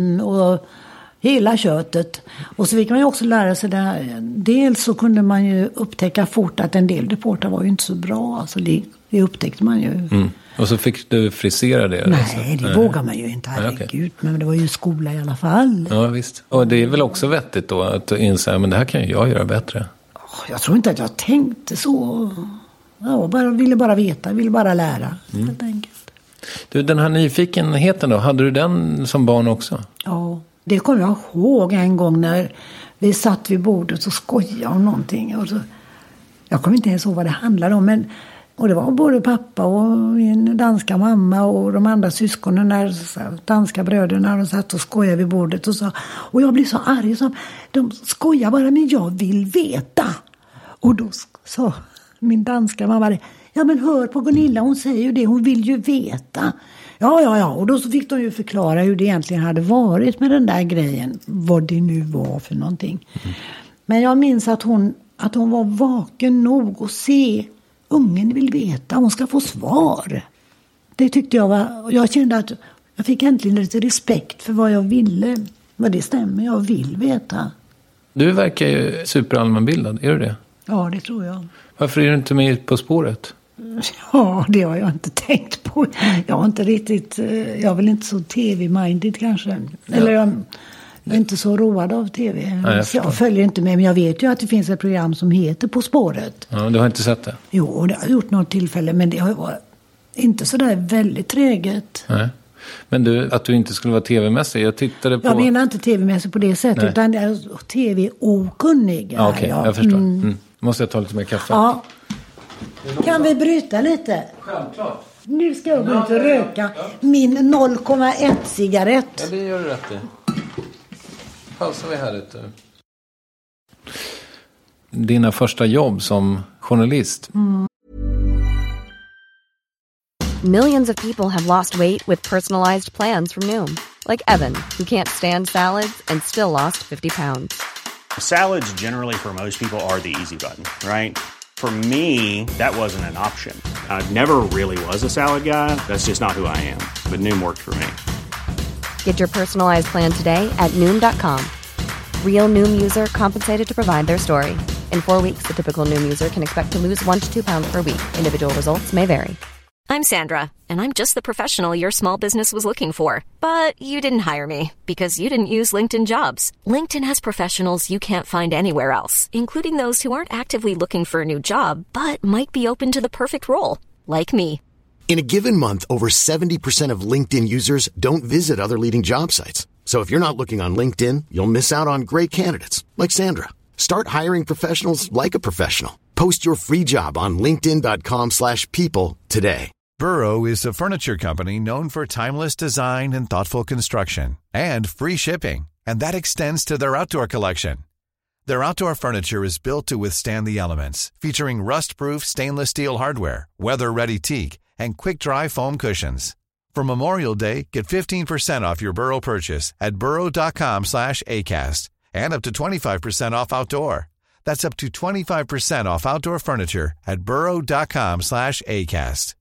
och hela köttet. Och så fick man ju också lära sig där. Dels så kunde man ju upptäcka fort att en del reporter var ju inte så bra. Alltså det upptäckte man ju. Mm. Och så fick du frisera det? Nej, det vågar man ju inte, herregud. Okay. Men det var ju skola i alla fall. Ja, visst. Och det är väl också vettigt då att inse, men det här kan ju jag göra bättre. Jag tror inte att jag tänkte så. Jag ville bara veta, ville bara lära. Helt enkelt. Du, den här nyfikenheten då, hade du den som barn också? Ja, det kommer jag ihåg en gång när vi satt vid bordet och skojade om någonting. Och så, jag kommer inte ens ihåg vad det handlade om, men och det var både pappa och min danska mamma och de andra syskonen där, danska bröderna, de satt och skojade vid bordet och jag blev så arg så de skojar bara, men jag vill veta. Och då sa min danska mamma, ja men hör på Gunilla, hon säger ju det, hon vill ju veta. Ja, och då så fick de ju förklara hur det egentligen hade varit med den där grejen, vad det nu var för någonting. Men jag minns att hon var vaken nog att se. Ungen vill veta, hon ska få svar. Det tyckte jag kände att jag fick äntligen lite respekt för vad jag ville. Vad det stämmer, jag vill veta. Du verkar ju superallmänbildad, är du det? Ja, det tror jag. Varför är du inte med På spåret? Ja, det har jag inte tänkt på. Jag har inte riktigt, jag är väl inte så tv-minded kanske. Ja. Eller jag är inte så road av tv. Ja, jag följer inte med, men jag vet ju att det finns ett program som heter På spåret. Ja, du har inte sett det? Jo, det har jag gjort något tillfälle, men det har varit inte så där väldigt träget. Nej. Men du, att du inte skulle vara tv-mässig, jag tittade på... Jag menar inte tv-mässig på det sättet, utan det är tv-okunnig. Ja, okej, jag förstår. Måste jag ta lite mer kaffe? Ja. Kan vi bryta lite? Självklart. Nu ska jag gå ut och röka min 0,1 cigarett. Ja, det gör du rätt i. Pausar vi här lite. Dina första jobb som journalist. Millions of people have lost weight with personalized plans from Noom. Like Evan, who can't stand salads and still lost 50 pounds. Salads generally for most people are the easy button, right? For me, that wasn't an option. I never really was a salad guy. That's just not who I am. But Noom worked for me. Get your personalized plan today at Noom.com. Real Noom user compensated to provide their story. In 4 weeks, the typical Noom user can expect to lose 1 to 2 pounds per week. Individual results may vary. I'm Sandra, and I'm just the professional your small business was looking for. But you didn't hire me because you didn't use LinkedIn Jobs. LinkedIn has professionals you can't find anywhere else, including those who aren't actively looking for a new job, but might be open to the perfect role, like me. In a given month, over 70% of LinkedIn users don't visit other leading job sites. So if you're not looking on LinkedIn, you'll miss out on great candidates, like Sandra. Start hiring professionals like a professional. Post your free job on linkedin.com/people today. Burrow is a furniture company known for timeless design and thoughtful construction, and free shipping, and that extends to their outdoor collection. Their outdoor furniture is built to withstand the elements, featuring rust-proof stainless steel hardware, weather-ready teak, and quick-dry foam cushions. For Memorial Day, get 15% off your Burrow purchase at burrow.com/ACAST and up to 25% off outdoor. That's up to 25% off outdoor furniture at burrow.com/acast.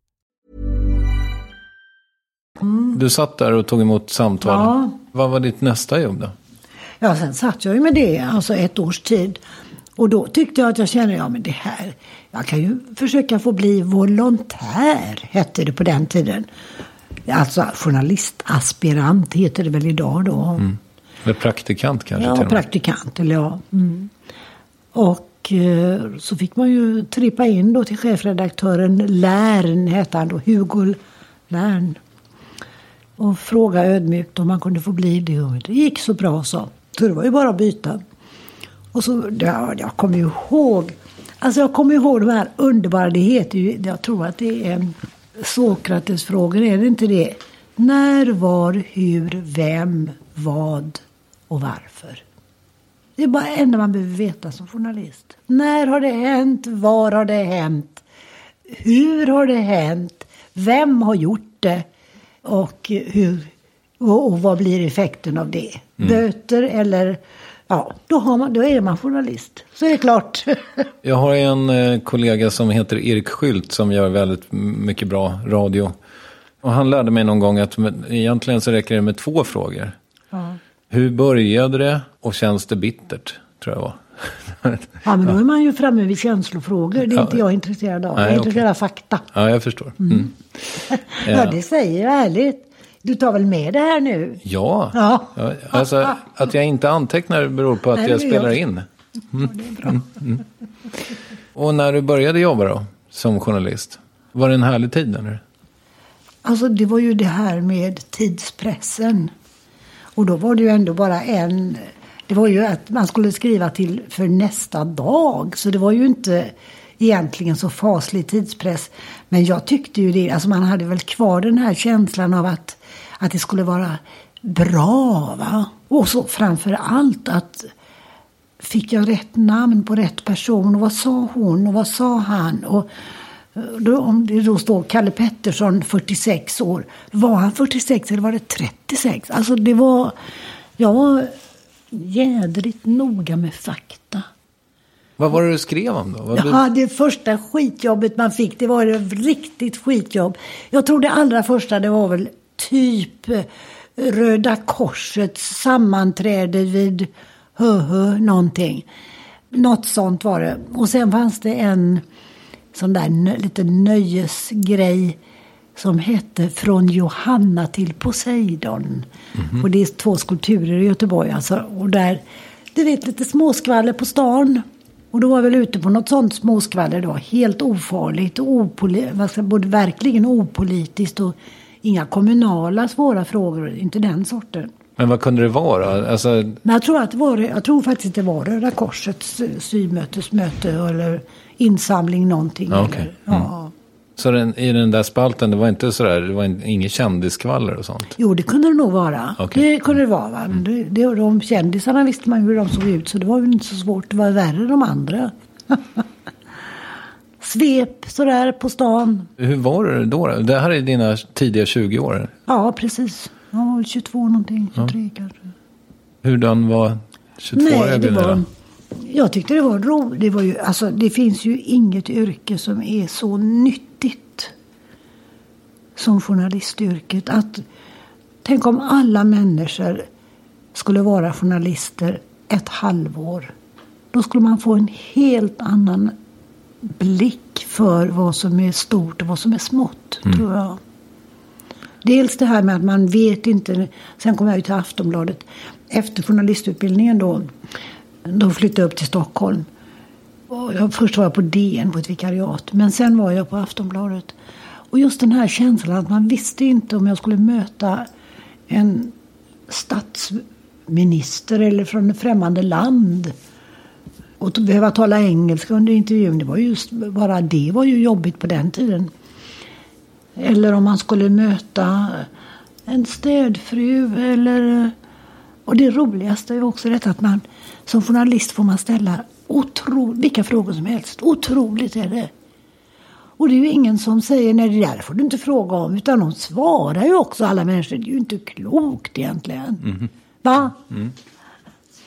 Du satt där och tog emot samtal. Ja. Vad var ditt nästa jobb då? Ja, sen satt jag ju med det, alltså 1 års tid. Och då tyckte jag att jag kände, ja men det här, jag kan ju försöka få bli volontär, hette det på den tiden. Alltså journalistaspirant heter det väl idag då. Mm. Eller praktikant kanske? Ja, praktikant, eller ja. Mm. Och så fick man ju trippa in då till chefredaktören Lärn, hette han då, Hugo Lärn. Och fråga ödmjukt om man kunde få bli det. Och det gick så bra så det var ju bara att byta. Och så, ja, jag kommer ju ihåg. Alltså jag kommer ihåg de här underbara, det heter ju, jag tror att det är Sokrates frågor, är det inte det? När, var, hur, vem, vad och varför. Det är bara det enda man behöver veta som journalist. När har det hänt? Var har det hänt? Hur har det hänt? Vem har gjort det? Och hur och vad blir effekten av det? Böter eller ja, då är man journalist. Så är det klart. Jag har en kollega som heter Erik Skylt som gör väldigt mycket bra radio. Och han lärde mig någon gång att egentligen så räcker det med 2 frågor. Ja. Hur började det och känns det bittert, tror jag var. Ja, men då är man ju framme vid känslofrågor. Det är inte jag intresserad av. Jag är intresserad av fakta. Ja, jag förstår. Ja, det säger jag ärligt. Du tar väl med det här nu? Ja. Alltså, att jag inte antecknar beror på att jag spelar in. Ja, det är bra. Och när du började jobba då, som journalist, var det en härlig tid eller? Alltså det var ju det här med tidspressen. Och då var det ju ändå bara det var ju att man skulle skriva till för nästa dag. Så det var ju inte egentligen så faslig tidspress. Men jag tyckte ju det, alltså man hade väl kvar den här känslan av att det skulle vara bra, va? Och så framför allt att fick jag rätt namn på rätt person och vad sa hon och vad sa han och då, om det då står Kalle Pettersson 46 år, var han 46 eller var det 36? Alltså jag var jädrigt noga med fakta. Vad var det du skrev om då? Ja, det första skitjobbet man fick, det var ett riktigt skitjobb. Jag tror det allra första, det var väl typ Röda Korsets sammanträde vid någonting. Något sånt var det. Och sen fanns det en sån där lite nöjesgrej som hette Från Johanna till Poseidon. Och det är 2 skulpturer i Göteborg. Alltså, och där, du vet, lite småskvaller på stan. Och då var jag väl ute på något sånt småskvaller. Det var helt ofarligt och både verkligen opolitiskt och inga kommunala svåra frågor. Inte den sorten. Men vad kunde det vara? Alltså... Men jag tror faktiskt det var Röda Korsets symötesmöte eller insamling någonting. Okay. Eller, ja. Så i den där spalten, det var inte sådär, det var ingen kändiskvaller och sånt? Jo, det kunde det nog vara. Okay. Det kunde det vara. Va? De kändisarna visste man hur de såg ut, så det var ju inte så svårt. Det var värre de andra. Svep sådär på stan. Hur var det då? Det här är dina tidiga 20 år? Ja, precis. Jag var 22 någonting, 23 kanske. Hur den var 22 år? Jag tyckte det var roligt. Det var ju, alltså, det finns ju inget yrke som är så nyttigt som journalistyrket. Tänk om alla människor skulle vara journalister ett halvår. Då skulle man få en helt annan blick för vad som är stort och vad som är smått, tror jag. Dels det här med att man vet inte. Sen kom jag ju till Aftonbladet. Efter journalistutbildningen då flyttade jag upp till Stockholm. Och först var jag på DN på ett vikariat. Men sen var jag på Aftonbladet. Och just den här känslan att man visste inte om jag skulle möta en statsminister eller från ett främmande land. Och behöva tala engelska under intervjun. Det var just bara det var ju jobbigt på den tiden. Eller om man skulle möta en städfru eller... Och det roligaste är också detta att man som journalist får man ställa vilka frågor som helst. Otroligt är det. Och det är ju ingen som säger nej, det där får du inte fråga om. Utan de svarar ju också alla människor. Det är ju inte klokt egentligen. Va?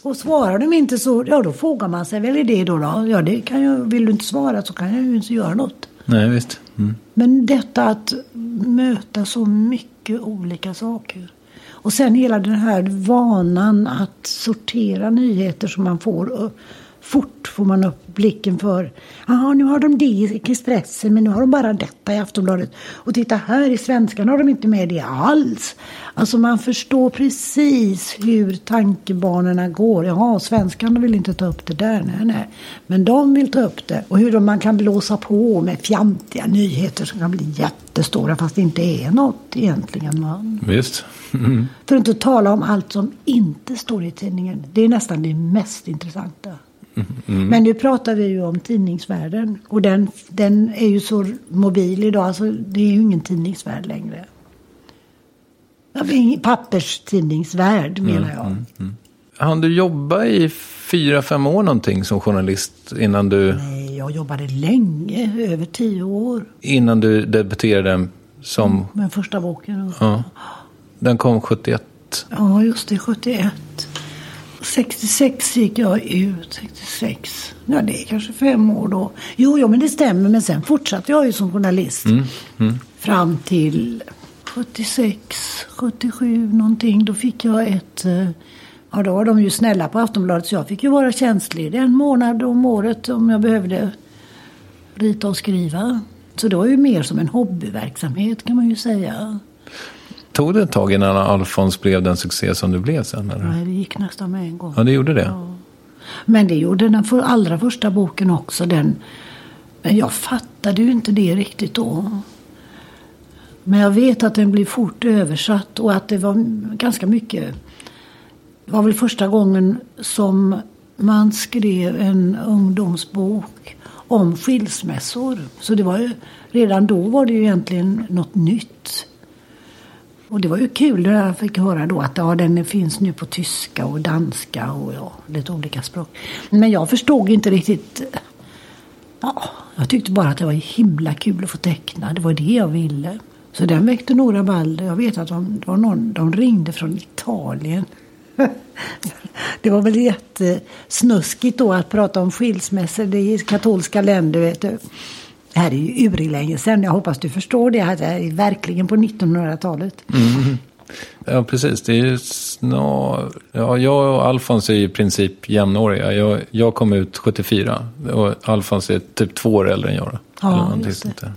Och svarar de inte så, ja då frågar man sig väl i det då. Ja, det kan jag, vill du inte svara så kan jag ju inte göra något. Nej, visst. Mm. Men detta att möta så mycket olika saker. Och sen hela den här vanan att sortera nyheter som man får. Fort får man upp blicken för. Ja, nu har de det i Expressen, men nu har de bara detta i Aftonbladet. Och titta här i Svenskan har de inte med det alls. Alltså man förstår precis hur tankebanorna går. Jaha, Svenskan vill inte ta upp det där. Nej. Men de vill ta upp det. Och hur man kan blåsa på med fjantiga nyheter som kan bli jättestora fast det inte är något egentligen. Visst. Mm. För att inte tala om allt som inte står i tidningen. Det är nästan det mest intressanta. Mm. Men nu pratar vi ju om tidningsvärlden. Och den är ju så mobil idag. Alltså det är ju ingen tidningsvärld längre. Papperstidningsvärld menar jag. Han du jobba i 4-5 år någonting som journalist innan du... Nej, jag jobbade länge. Över 10 år. Innan du debuterade som... Med första boken. Ja. Den kom 71. Ja, just det. 71. 66 gick jag ut. 66. Ja, det är kanske 5 år då. Jo, men det stämmer. Men sen fortsatte jag ju som journalist. Fram till 76, 77 någonting. Då fick jag ett... Ja, då var de ju snälla på Aftonbladet. Så jag fick ju vara tjänstledig 1 månad om året om jag behövde rita och skriva. Så det var ju mer som en hobbyverksamhet kan man ju säga. Tog det ett tag innan Alfons blev den succé som du blev sen? Eller? Nej, det gick nästan med en gång. Ja, det gjorde det. Ja. Men det gjorde den allra första boken också. Men jag fattade ju inte det riktigt då. Men jag vet att den blev fort översatt och att det var ganska mycket. Det var väl första gången som man skrev en ungdomsbok om skilsmässor. Så det var ju, redan då var det ju egentligen något nytt. Och det var ju kul när jag fick höra då att den finns nu på tyska och danska och lite olika språk. Men jag förstod inte riktigt. Ja, jag tyckte bara att det var himla kul att få teckna. Det var det jag ville. Så den väckte några balder. Jag vet att de ringde från Italien. Det var väl jättesnuskigt då att prata om skilsmässor. Det är katolska länder, vet du. Det här är ju urlänge sedan. Jag hoppas du förstår det. Det här är verkligen på 1900-talet. Mm. Ja, precis. Det är ju jag och Alfons är i princip jämnåriga. Jag kom ut 74 och Alfons är typ 2 år äldre än jag. Ja, just det.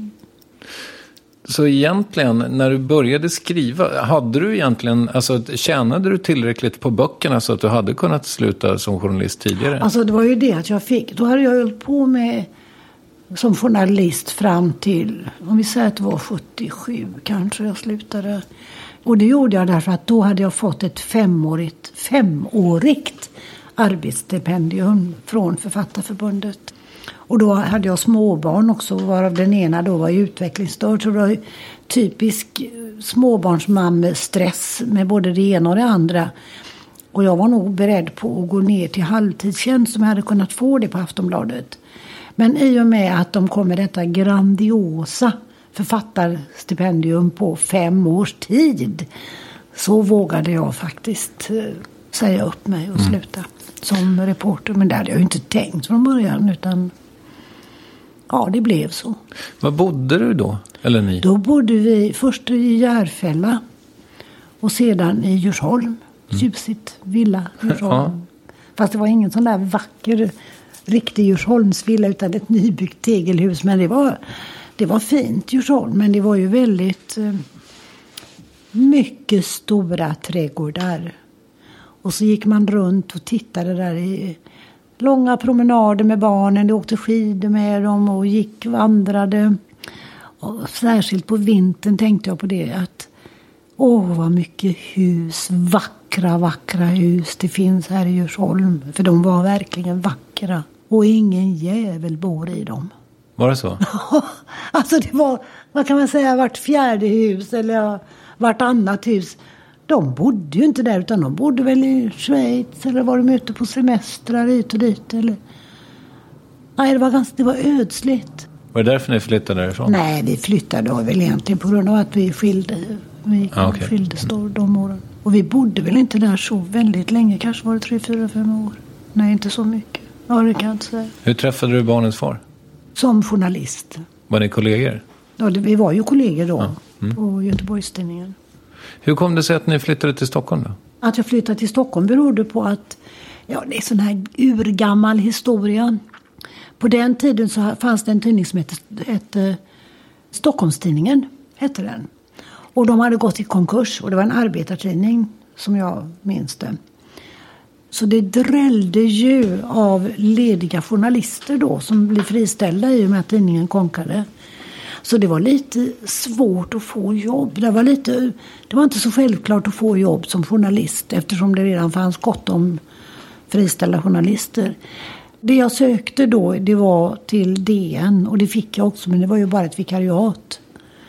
Så egentligen, när du började skriva, hade du egentligen, alltså tjänade du tillräckligt på böckerna så att du hade kunnat sluta som journalist tidigare? Alltså det var ju det att jag fick. Då hade jag hållit på med som journalist fram till, om vi säger att det var 77 kanske jag slutade. Och det gjorde jag därför att då hade jag fått ett 5-årigt arbetsstipendium från Författarförbundet. Och då hade jag småbarn också, varav den ena då var utvecklingsstörd. Så det var typisk småbarnsmammestress med både det ena och det andra. Och jag var nog beredd på att gå ner till halvtidstjänst som jag hade kunnat få det på Aftonbladet. Men i och med att de kom med detta grandiosa författarstipendium på 5 års tid så vågade jag faktiskt säga upp mig och sluta som reporter. Men det hade jag ju inte tänkt från början utan ja, det blev så. Var bodde du då? Eller ni? Då bodde vi först i Järfälla och sedan i Djursholm. Tjusigt villa Djursholm. Ja. Fast det var ingen sån där vacker riktig Djursholmsvilla utan ett nybyggt tegelhus. Men det var fint Djursholm. Men det var ju väldigt mycket stora trädgårdar. Och så gick man runt och tittade där i långa promenader med barnen. De åkte skidor med dem och gick vandrade. Och särskilt på vintern tänkte jag på det att vad mycket hus, vackra hus det finns här i Djursholm. För de var verkligen vackra. Och ingen jävel bor i dem. Var det så? Alltså det var, vad kan man säga, vart 4:e hus eller vart annat hus. De bodde ju inte där utan de bodde väl i Schweiz eller var de ute på semestrar hit och dit. Eller... Nej, det var ödsligt. Var det därför ni flyttade därifrån? Nej, vi flyttade väl egentligen på grund av att vi skildes då de åren. Och vi bodde väl inte där så väldigt länge. Kanske var det 3, 4, 5 år. Nej, inte så mycket. Ja, det kan jag inte säga. Hur träffade du barnens far? Som journalist. Var ni kollegor? Ja, vi var ju kollegor då. På Göteborgstidningen. Hur kom det sig att ni flyttade till Stockholm då? Att jag flyttade till Stockholm berodde på att, ja, det är sån här urgammal historia. På den tiden så fanns det en tidning som hette Stockholmstidningen, hette den. Och de hade gått i konkurs och det var en arbetartidning som jag minns det. Så det drällde ju av lediga journalister då som blev friställda i och med att tidningen konkade. Så det var lite svårt att få jobb. Det var inte så självklart att få jobb som journalist eftersom det redan fanns gott om friställda journalister. Det jag sökte då, det var till DN och det fick jag också, men det var ju bara ett vikariat.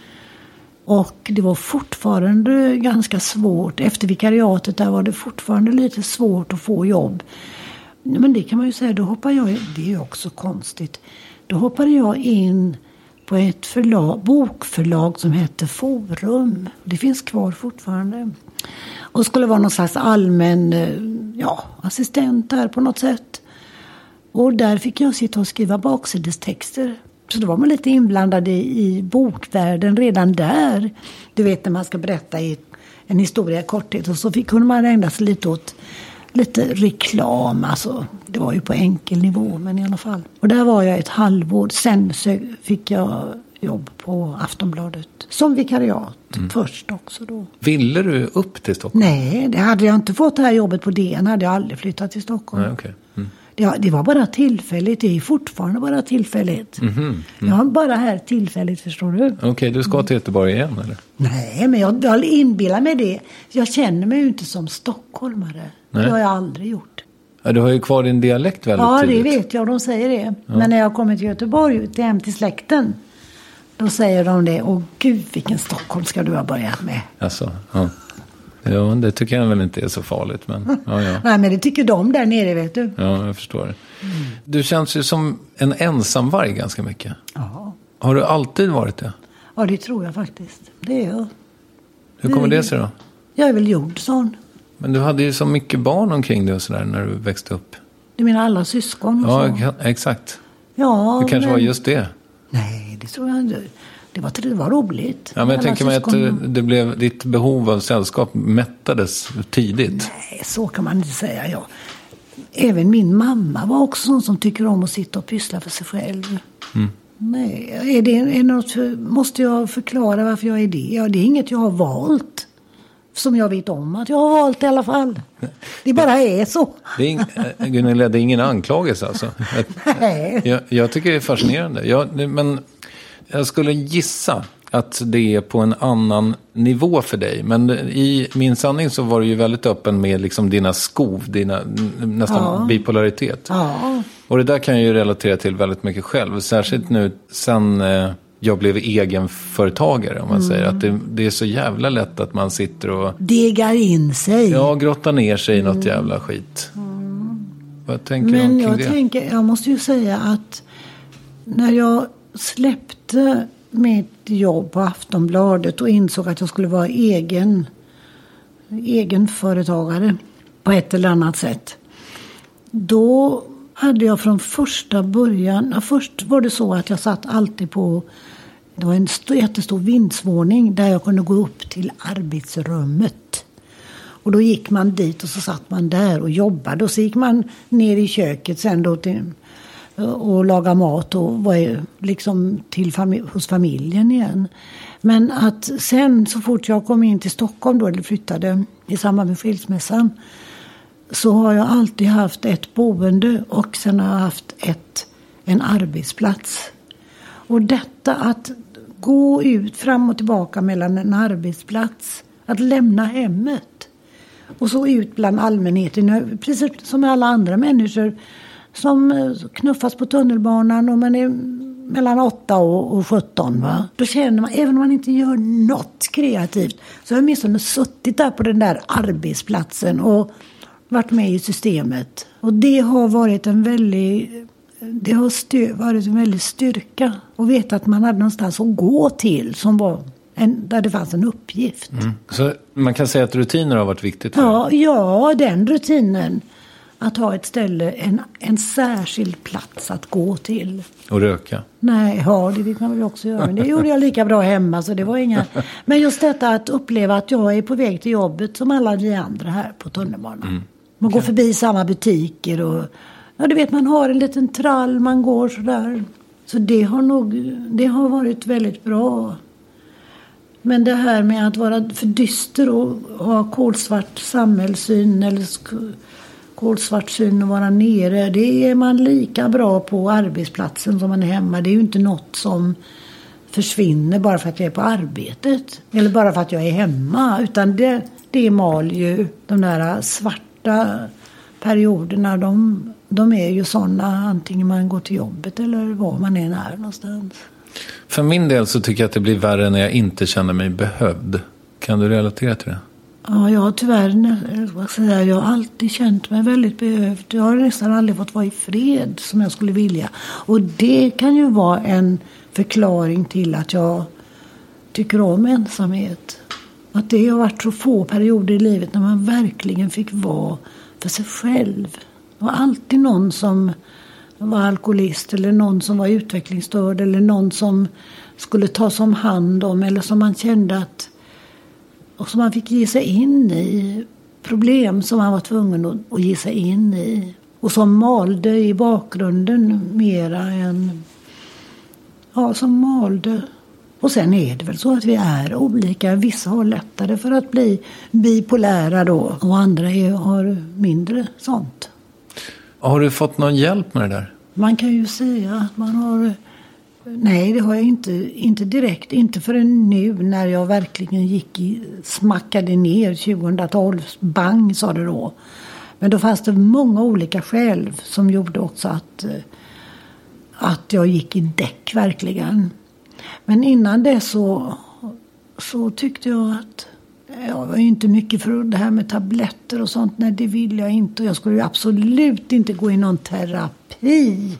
Och det var fortfarande ganska svårt. Efter vikariatet där var det fortfarande lite svårt att få jobb. Men det kan man ju säga, då hoppade jag, det är ju också konstigt. Då hoppade jag in på ett bokförlag som hette Forum. Det finns kvar fortfarande. Och skulle vara någon slags allmän assistent där på något sätt. Och där fick jag sitta och skriva baksidestexter. Så då var man lite inblandad i bokvärlden redan där. Du vet när man ska berätta en historia i korthet. Och så kunde man ägna sig lite åt lite reklam. Alltså, det var ju på enkel nivå, men i alla fall. Och där var jag ett halvår. Sen fick jag jobb på Aftonbladet. Som vikariat först också då. Ville du upp till Stockholm? Nej, det hade jag inte fått det här jobbet på DN. Hade jag aldrig flyttat till Stockholm. Nej, okay. Det var bara tillfälligt. Det är fortfarande bara tillfälligt. Jag var bara här tillfälligt, förstår du. Okej, du ska till Göteborg igen, eller? Nej, men jag inbillar mig det. Jag känner mig ju inte som stockholmare. Nej. Det har jag aldrig gjort. Ja, du har ju kvar din dialekt väldigt tydligt. Ja, det vet jag. De säger det. Ja. Men när jag kommer till Göteborg, hem till släkten, då säger de det. Åh gud, vilken Stockholm ska du ha börjat med. Alltså, ja. Ja, det tycker jag väl inte är så farligt. Men, ja. Nej, men det tycker de där nere, vet du. Ja, jag förstår det. Du känns ju som en ensamvarg ganska mycket. Ja. Har du alltid varit det? Ja, det tror jag faktiskt. Det är jag. Hur kommer det sig då? Jag är väl gjord sån. Men du hade ju så mycket barn omkring dig och sådär när du växte upp. Du menar alla syskon och så? Ja, exakt. Ja, det kanske var just det. Nej, det tror jag inte. Det var roligt. Ja, men jag tänker mig att ditt behov av sällskap mättades tidigt. Nej, så kan man inte säga. Ja. Även min mamma var också sån som tycker om att sitta och pyssla för sig själv. Nej, måste jag förklara varför jag är det? Ja, det är inget jag har valt. Som jag vet om att jag har valt i alla fall. Det bara är så. Gunilla, det är ingen anklagelse alltså. Nej. Jag tycker det är fascinerande. Men jag skulle gissa att det är på en annan nivå för dig. Men i min sanning så var du ju väldigt öppen med liksom dina skov, nästan bipolaritet. Ja. Och det där kan jag ju relatera till väldigt mycket själv. Särskilt nu sen jag blev egenföretagare, om man säger. Att det är så jävla lätt att man sitter och degar in sig. Ja, grottar ner sig i något jävla skit. Vad tänker du omkring det? Jag måste ju säga att när jag släppte mitt jobb på Aftonbladet och insåg att jag skulle vara egen företagare på ett eller annat sätt. Då hade jag från första början, först var det så att jag satt alltid på, det var en jättestor vindsvåning där jag kunde gå upp till arbetsrummet. Och då gick man dit och så satt man där och jobbade. Och så gick man ner i köket sen då och laga mat och var liksom hos familjen igen. Men att sen så fort jag kom in till Stockholm då, eller flyttade i samband med skilsmässan, så har jag alltid haft ett boende och sen har jag haft en arbetsplats. Och detta att gå ut fram och tillbaka mellan en arbetsplats, att lämna hemmet och så ut bland allmänheten, precis som alla andra människor som knuffas på tunnelbanan och man är mellan 8 och 17, va? Då känner man, även om man inte gör något kreativt, så har jag åtminstone suttit där på den där arbetsplatsen och varit med i systemet. Och det har varit en väldig styrka att veta att man hade någonstans att gå till som var där det fanns en uppgift. Så man kan säga att rutiner har varit viktigt för Ja, den rutinen. Att ha ett ställe, en särskild plats att gå till. Och röka? Nej, det vill man väl också göra. Men det gjorde jag lika bra hemma, så det var inga... Men just detta att uppleva att jag är på väg till jobbet som alla vi andra här på tunnelbanan. Man går förbi samma butiker och... Ja, du vet, man har en liten trall, man går sådär. Så det har varit väldigt bra. Men det här med att vara för dyster och ha kolsvart samhällssyn eller kolsvart syn och vara nere, det är man lika bra på arbetsplatsen som man är hemma. Det är ju inte något som försvinner bara för att jag är på arbetet eller bara för att jag är hemma, utan det mal ju de där svarta perioderna, de är ju sådana antingen man går till jobbet eller var man än är någonstans. För min del så tycker jag att det blir värre när jag inte känner mig behövd. Kan du relatera till det? Ja, jag har tyvärr, jag har alltid känt mig väldigt behövd. Jag har nästan aldrig fått vara i fred som jag skulle vilja. Och det kan ju vara en förklaring till att jag tycker om ensamhet. Att det har varit så få perioder i livet när man verkligen fick vara för sig själv. Det var alltid någon som var alkoholist eller någon som var utvecklingsstörd eller någon som skulle tas om hand om eller som man kände att och som man fick ge sig in i problem som man var tvungen att ge sig in i och som malde i bakgrunden mera än som malde. Och sen är det väl så att vi är olika. Vissa har lättare för att bli bipolära då och andra har mindre sånt. Har du fått någon hjälp med det där? Man kan ju säga att man har... Nej, det har jag inte direkt. Inte förrän nu när jag verkligen smackade ner 2012. Bang, sa det då. Men då fanns det många olika skäl som gjorde också att jag gick i däck verkligen. Men innan det så tyckte jag att jag var ju inte mycket för det här med tabletter och sånt. Nej, det vill jag inte. Jag skulle ju absolut inte gå i någon terapi.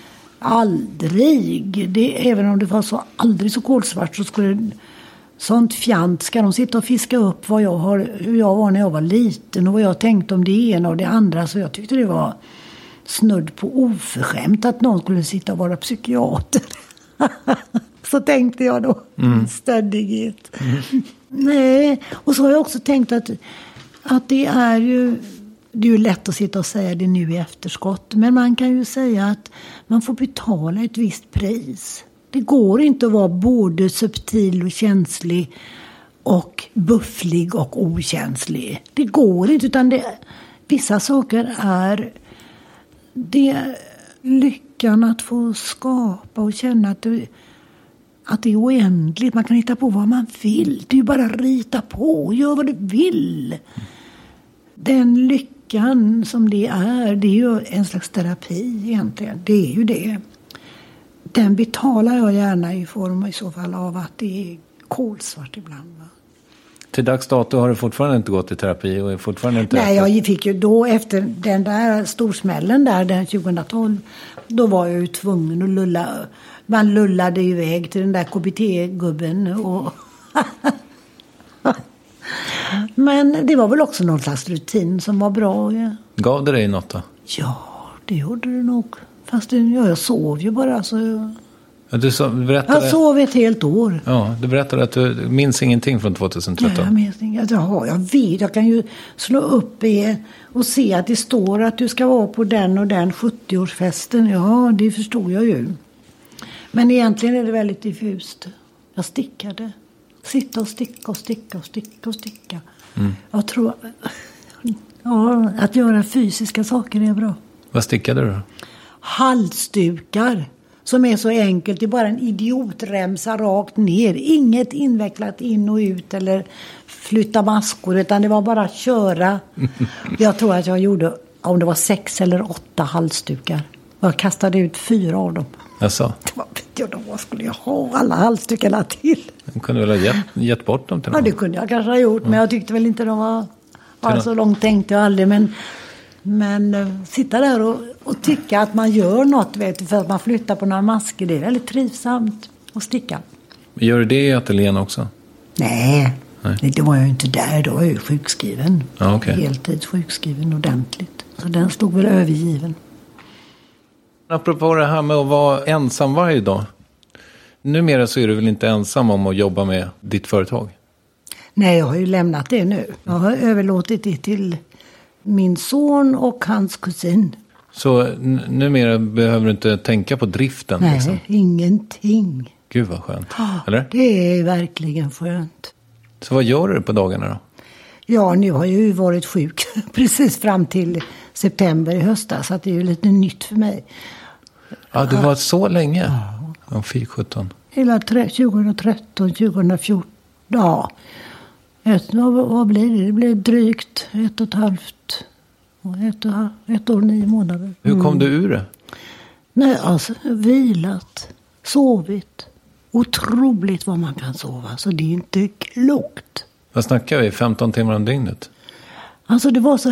Aldrig. Även om det var så aldrig så kolsvart så skulle sånt fjant. Ska de sitta och fiska upp hur jag var när jag var liten och vad jag tänkte om det ena och det andra. Så jag tyckte det var snudd på oförskämt att någon skulle sitta och vara psykiater. Så tänkte jag då. Stöddighet. Nej. Och så har jag också tänkt att det är ju lätt att sitta och säga det nu i efterskott. Men man kan ju säga att man får betala ett visst pris. Det går inte att vara både subtil och känslig och bufflig och okänslig. Det går inte, utan vissa saker är det lyckan att få skapa och känna att det är oändligt. Man kan hitta på vad man vill. Det är ju bara att rita på. Gör vad du vill. Den lyckan som det är ju en slags terapi egentligen. Det är ju det. Den betalar jag gärna i form i så fall av att det är kolsvart ibland. Va? Till dags dato har du fortfarande inte gått i terapi och är fortfarande inte... Nej, jag fick ju då efter den där storsmällen den 2012, då var jag ju tvungen att lulla. Man lullade iväg till den där KBT-gubben och... Men det var väl också någon slags rutin som var bra. Ja. Gav det dig något då? Ja, det gjorde det nog. Fast jag sov ju bara. Så jag sov ett helt år. Ja, du berättade att du minns ingenting från 2013. Nej, jag minns inget. Ja, jag vet. Jag kan ju slå upp och se att det står att du ska vara på den och den 70-årsfesten. Ja, det förstod jag ju. Men egentligen är det väldigt diffust. Jag stickade. Sitta och sticka. Jag tror att göra fysiska saker är bra. Vad stickade du då? Halsdukar. Som är så enkelt. Det är bara en idiotremsa rakt ner. Inget invecklat in och ut eller flytta maskor. Utan det var bara att köra. Jag tror att jag gjorde, om det var 6 eller 8 halsdukar. Jag kastade ut 4 av dem. Jaså? Vad skulle jag ha alla halsdukarna till? Du kunde väl ha gett bort dem till någon? Ja, det kunde jag kanske ha gjort. Men jag tyckte väl inte de var så långt tänkte jag aldrig. Men sitta där och tycka att man gör något, för att man flyttar på några masker. Det är väldigt trivsamt att sticka. Gör du det i ateljén också? Nej, det var jag inte där. Då var jag ju sjukskriven. Ja, okay. Heltids sjukskriven ordentligt. Så den stod väl övergiven. Apropå det här med att vara ensam varje dag. Numera så är du väl inte ensam om att jobba med ditt företag? Nej, jag har ju lämnat det nu. Jag har överlåtit det till min son och hans kusin. Så numera behöver du inte tänka på driften? Nej, liksom. Ingenting. Gud vad skönt, eller? Det är verkligen skönt. Så vad gör du på dagarna då? Ja, nu har jag ju varit sjuk precis fram till september i höstas. Så att det är ju lite nytt för mig. Ja, det var så länge? Ja, 17. Hela 2013, 2014. Ja, vad blir det? Det blir drygt 1,5 ett år 9 månader. Hur kom du ur det? Nej, alltså vilat, sovit. Otroligt vad man kan sova. Så det är inte klokt. Vad snackar vi? 15 timmar om dygnet? Alltså det var så...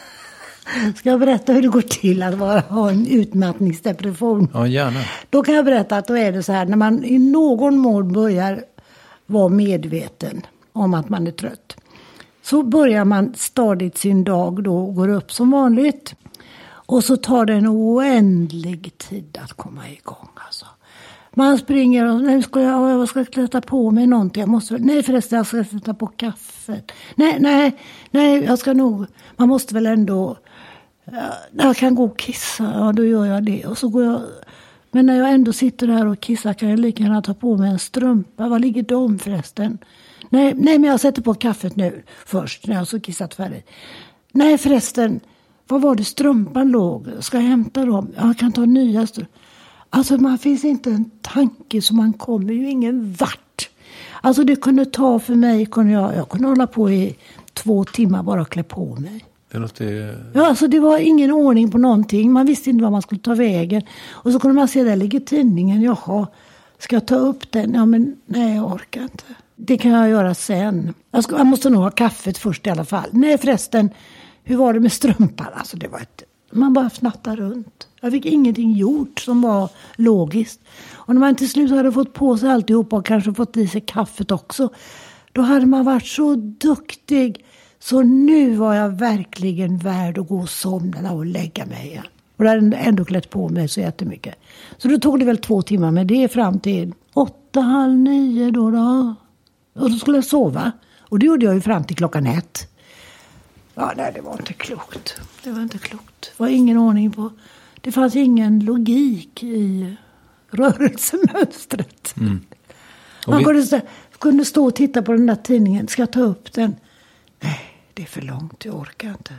Ska jag berätta hur det går till att ha en utmattningsdepression? Ja, gärna. Då kan jag berätta att då är det så här. När man i någon mån börjar vara medveten om att man är trött. Så börjar man stadigt sin dag då och går upp som vanligt. Och så tar det en oändlig tid att komma igång. Alltså. Man springer och jag ska sätta på mig någonting. Nej förresten, jag ska sätta på kaffet. Nej, jag ska nog... Man måste väl ändå... Jag kan gå och kissa, ja då gör jag det. Och så går jag... Men när jag ändå sitter där och kissar kan jag lika gärna ta på mig en strumpa. Var ligger de förresten? Nej, men jag sätter på kaffet nu först när jag så kissat färdigt. Nej förresten, vad var det strumpan låg? Ska jag hämta dem? Jag kan ta nya strumpor. Alltså man finns inte en tanke så man kommer ju ingen vart. Alltså det kunde ta för mig, jag kunde hålla på i 2 timmar bara klä på mig. Det låter... Ja, alltså det var ingen ordning på någonting. Man visste inte vad man skulle ta vägen. Och så kunde man se, där ligger tidningen. Jaha, ska jag ta upp den? Ja, men nej, jag orkar inte. Det kan jag göra sen. Jag måste nog ha kaffet först i alla fall. Nej, förresten, hur var det med strumpan? Alltså det var man bara fnattade runt. Jag fick ingenting gjort som var logiskt. Och när man till slut hade fått på sig alltihop och kanske fått i sig kaffet också. Då hade man varit så duktig. Så nu var jag verkligen värd att gå och somna och lägga mig igen. Och det hade ändå klätt på mig så jättemycket. Så då tog det väl 2 timmar med det fram till 8, halv 9 då. Och då skulle jag sova. Och det gjorde jag ju fram till klockan 1. Ja, nej, det var inte klokt. Det var inte klokt. Det var ingen ordning på... Det fanns ingen logik i rörelsemönstret. Mm. Man kunde stå och titta på den där tidningen. Ska jag ta upp den? Nej, det är för långt. Jag orkar inte.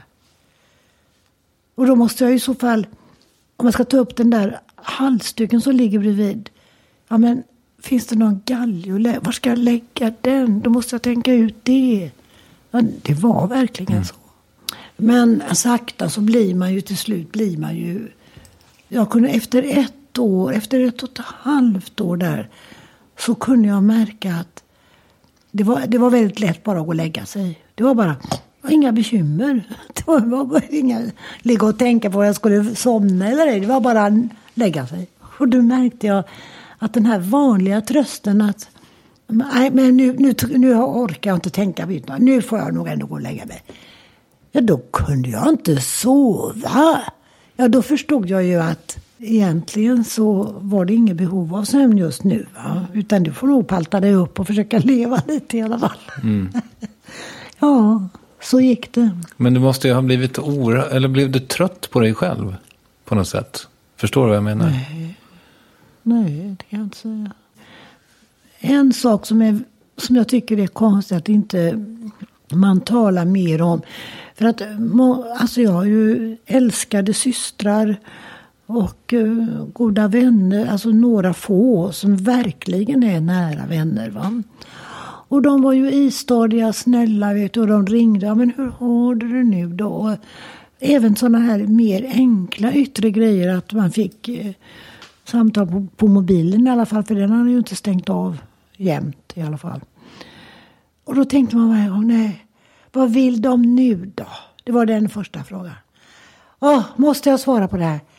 Och då måste jag i så fall... Om man ska ta upp den där halsduken som ligger bredvid. Ja, men finns det någon galge? Var ska jag lägga den? Då måste jag tänka ut det. Ja, det var verkligen så. Men sakta så blir man ju till slut... Jag kunde efter 1 år, efter 1,5 år där... Så kunde jag märka att... Det var väldigt lätt bara att gå och lägga sig. Det var bara... Inga bekymmer. Det var bara inga... Ligga och tänka på vad jag skulle somna eller ej. Det var bara att lägga sig. Och då märkte jag att den här vanliga trösten att... Nej, men nu orkar jag inte tänka på det. Nu får jag nog ändå gå och lägga mig. Ja, då kunde jag inte sova. Ja, då förstod jag ju att egentligen så var det inget behov av sömn just nu. Va? Utan du får nog palta dig upp och försöka leva lite i alla fall. Mm. Ja, så gick det. Men du måste ju ha blivit eller blev du trött på dig själv på något sätt? Förstår du vad jag menar? Nej, det kan jag inte säga. En sak som jag tycker är konstigt att inte man talar mer om. För att alltså jag har ju älskade systrar och goda vänner. Alltså några få som verkligen är nära vänner, va? Och de var ju istadiga, snälla, vet du. Och de ringde, ja, men hur har du det nu då? Och även sådana här mer enkla yttre grejer. Att man fick samtal på mobilen i alla fall. För den hade ju inte stängt av jämt i alla fall. Och då tänkte man, nej, vad vill de nu då? Det var den första frågan. Måste jag svara på det här?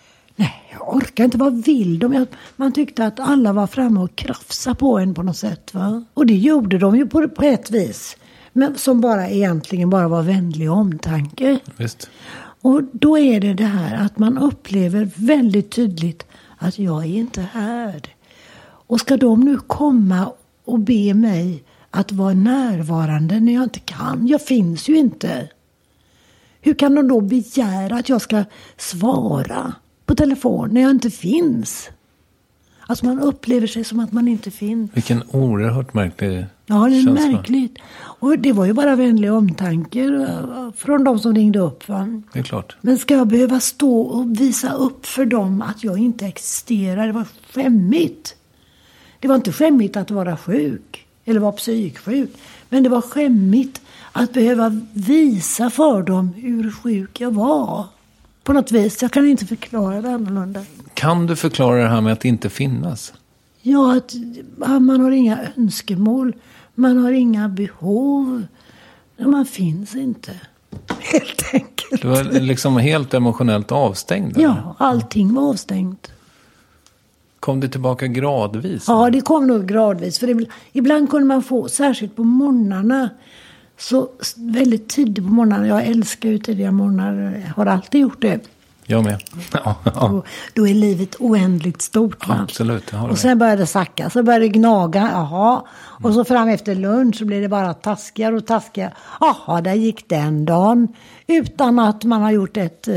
Nej, jag orkar inte. Vad vill de? Man tyckte att alla var framme och krafsa på en på något sätt. Va? Och det gjorde de ju på ett vis. Men som egentligen bara var vänlig omtanke. Visst. Och då är det här att man upplever väldigt tydligt att jag är inte här. Och ska de nu komma och be mig att vara närvarande när jag inte kan? Jag finns ju inte. Hur kan de då begära att jag ska svara på telefon när jag inte finns? Alltså man upplever sig som att man inte finns. Vilken oerhört märklig känsla. Ja, det är märkligt. Och det var ju bara vänliga omtanker från de som ringde upp. Va? Det är klart. Men ska jag behöva stå och visa upp för dem att jag inte existerar? Det var skämmigt. Det var inte skämmigt att vara sjuk eller vara psyksjuk. Men det var skämmigt att behöva visa för dem hur sjuk jag var. På något vis. Jag kan inte förklara det annorlunda. Kan du förklara det här med att inte finnas? Ja, att man har inga önskemål. Man har inga behov. Man finns inte. Helt enkelt. Du var liksom helt emotionellt avstängd? Eller? Ja, allting var avstängt. Kom det tillbaka gradvis? Ja, det kom nog gradvis. För ibland kunde man få, särskilt på morgnarna, så väldigt tidigt på morgnarna. Jag älskar ju tidiga morgnar. Har alltid gjort det. Jag med. Ja. Då är livet oändligt stort. Va? Absolut. Och sen började det sacka. Så började det gnaga. Jaha. Och så fram efter lunch så blir det bara taskigare och taskigare. Jaha, där gick den dagen. Utan att man har gjort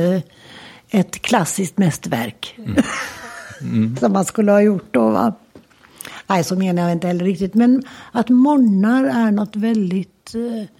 ett klassiskt mästerverk. Som man skulle ha gjort då, va? Nej, så menar jag inte heller riktigt. Men att morgnar är något väldigt...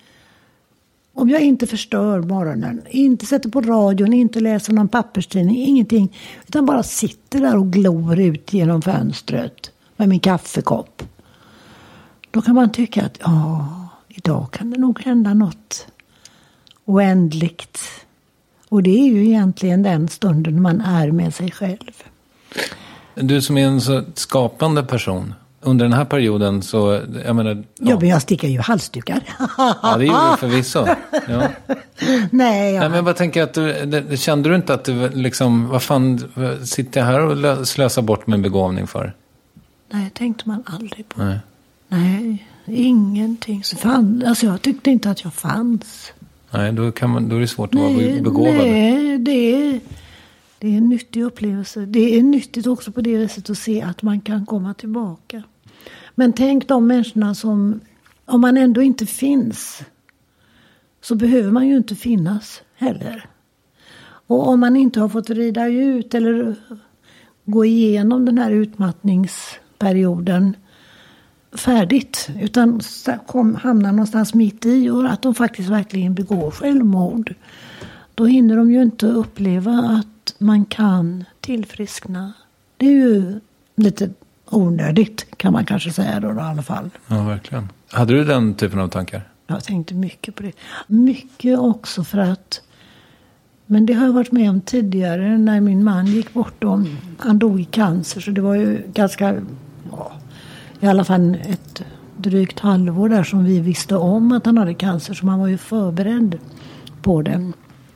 om jag inte förstör morgonen, inte sätter på radion, inte läser någon papperstidning, ingenting. Utan bara sitter där och glor ut genom fönstret med min kaffekopp. Då kan man tycka att idag kan det nog hända något oändligt. Och det är ju egentligen den stunden man är med sig själv. Du som är en så skapande person, under den här perioden så, jag menar... Ja, men jag stickar ju halsdukar. Ja, det gjorde du förvisso. Ja. Nej, men jag bara tänker att kände du inte att du liksom, vad fan sitter jag här och slösar bort min begåvning för? Nej, tänkte man aldrig på. Nej. Nej, ingenting. Alltså jag tyckte inte att jag fanns. Nej, då är det svårt att vara begåvad. Nej, det är en nyttig upplevelse. Det är nyttigt också på det viset att se att man kan komma tillbaka. Men tänk de människorna som, om man ändå inte finns, så behöver man ju inte finnas heller. Och om man inte har fått rida ut eller gå igenom den här utmattningsperioden färdigt, utan hamnar någonstans mitt i och att de faktiskt verkligen begår självmord, då hinner de ju inte uppleva att man kan tillfriskna. Det är ju lite onödigt, kan man kanske säga då i alla fall. Ja, verkligen. Hade du den typen av tankar? Jag tänkte mycket på det. Mycket också för att, men det har jag varit med om tidigare när min man gick bort och han dog i cancer, så det var ju ganska, i alla fall ett drygt halvår där som vi visste om att han hade cancer, så man var ju förberedd på det.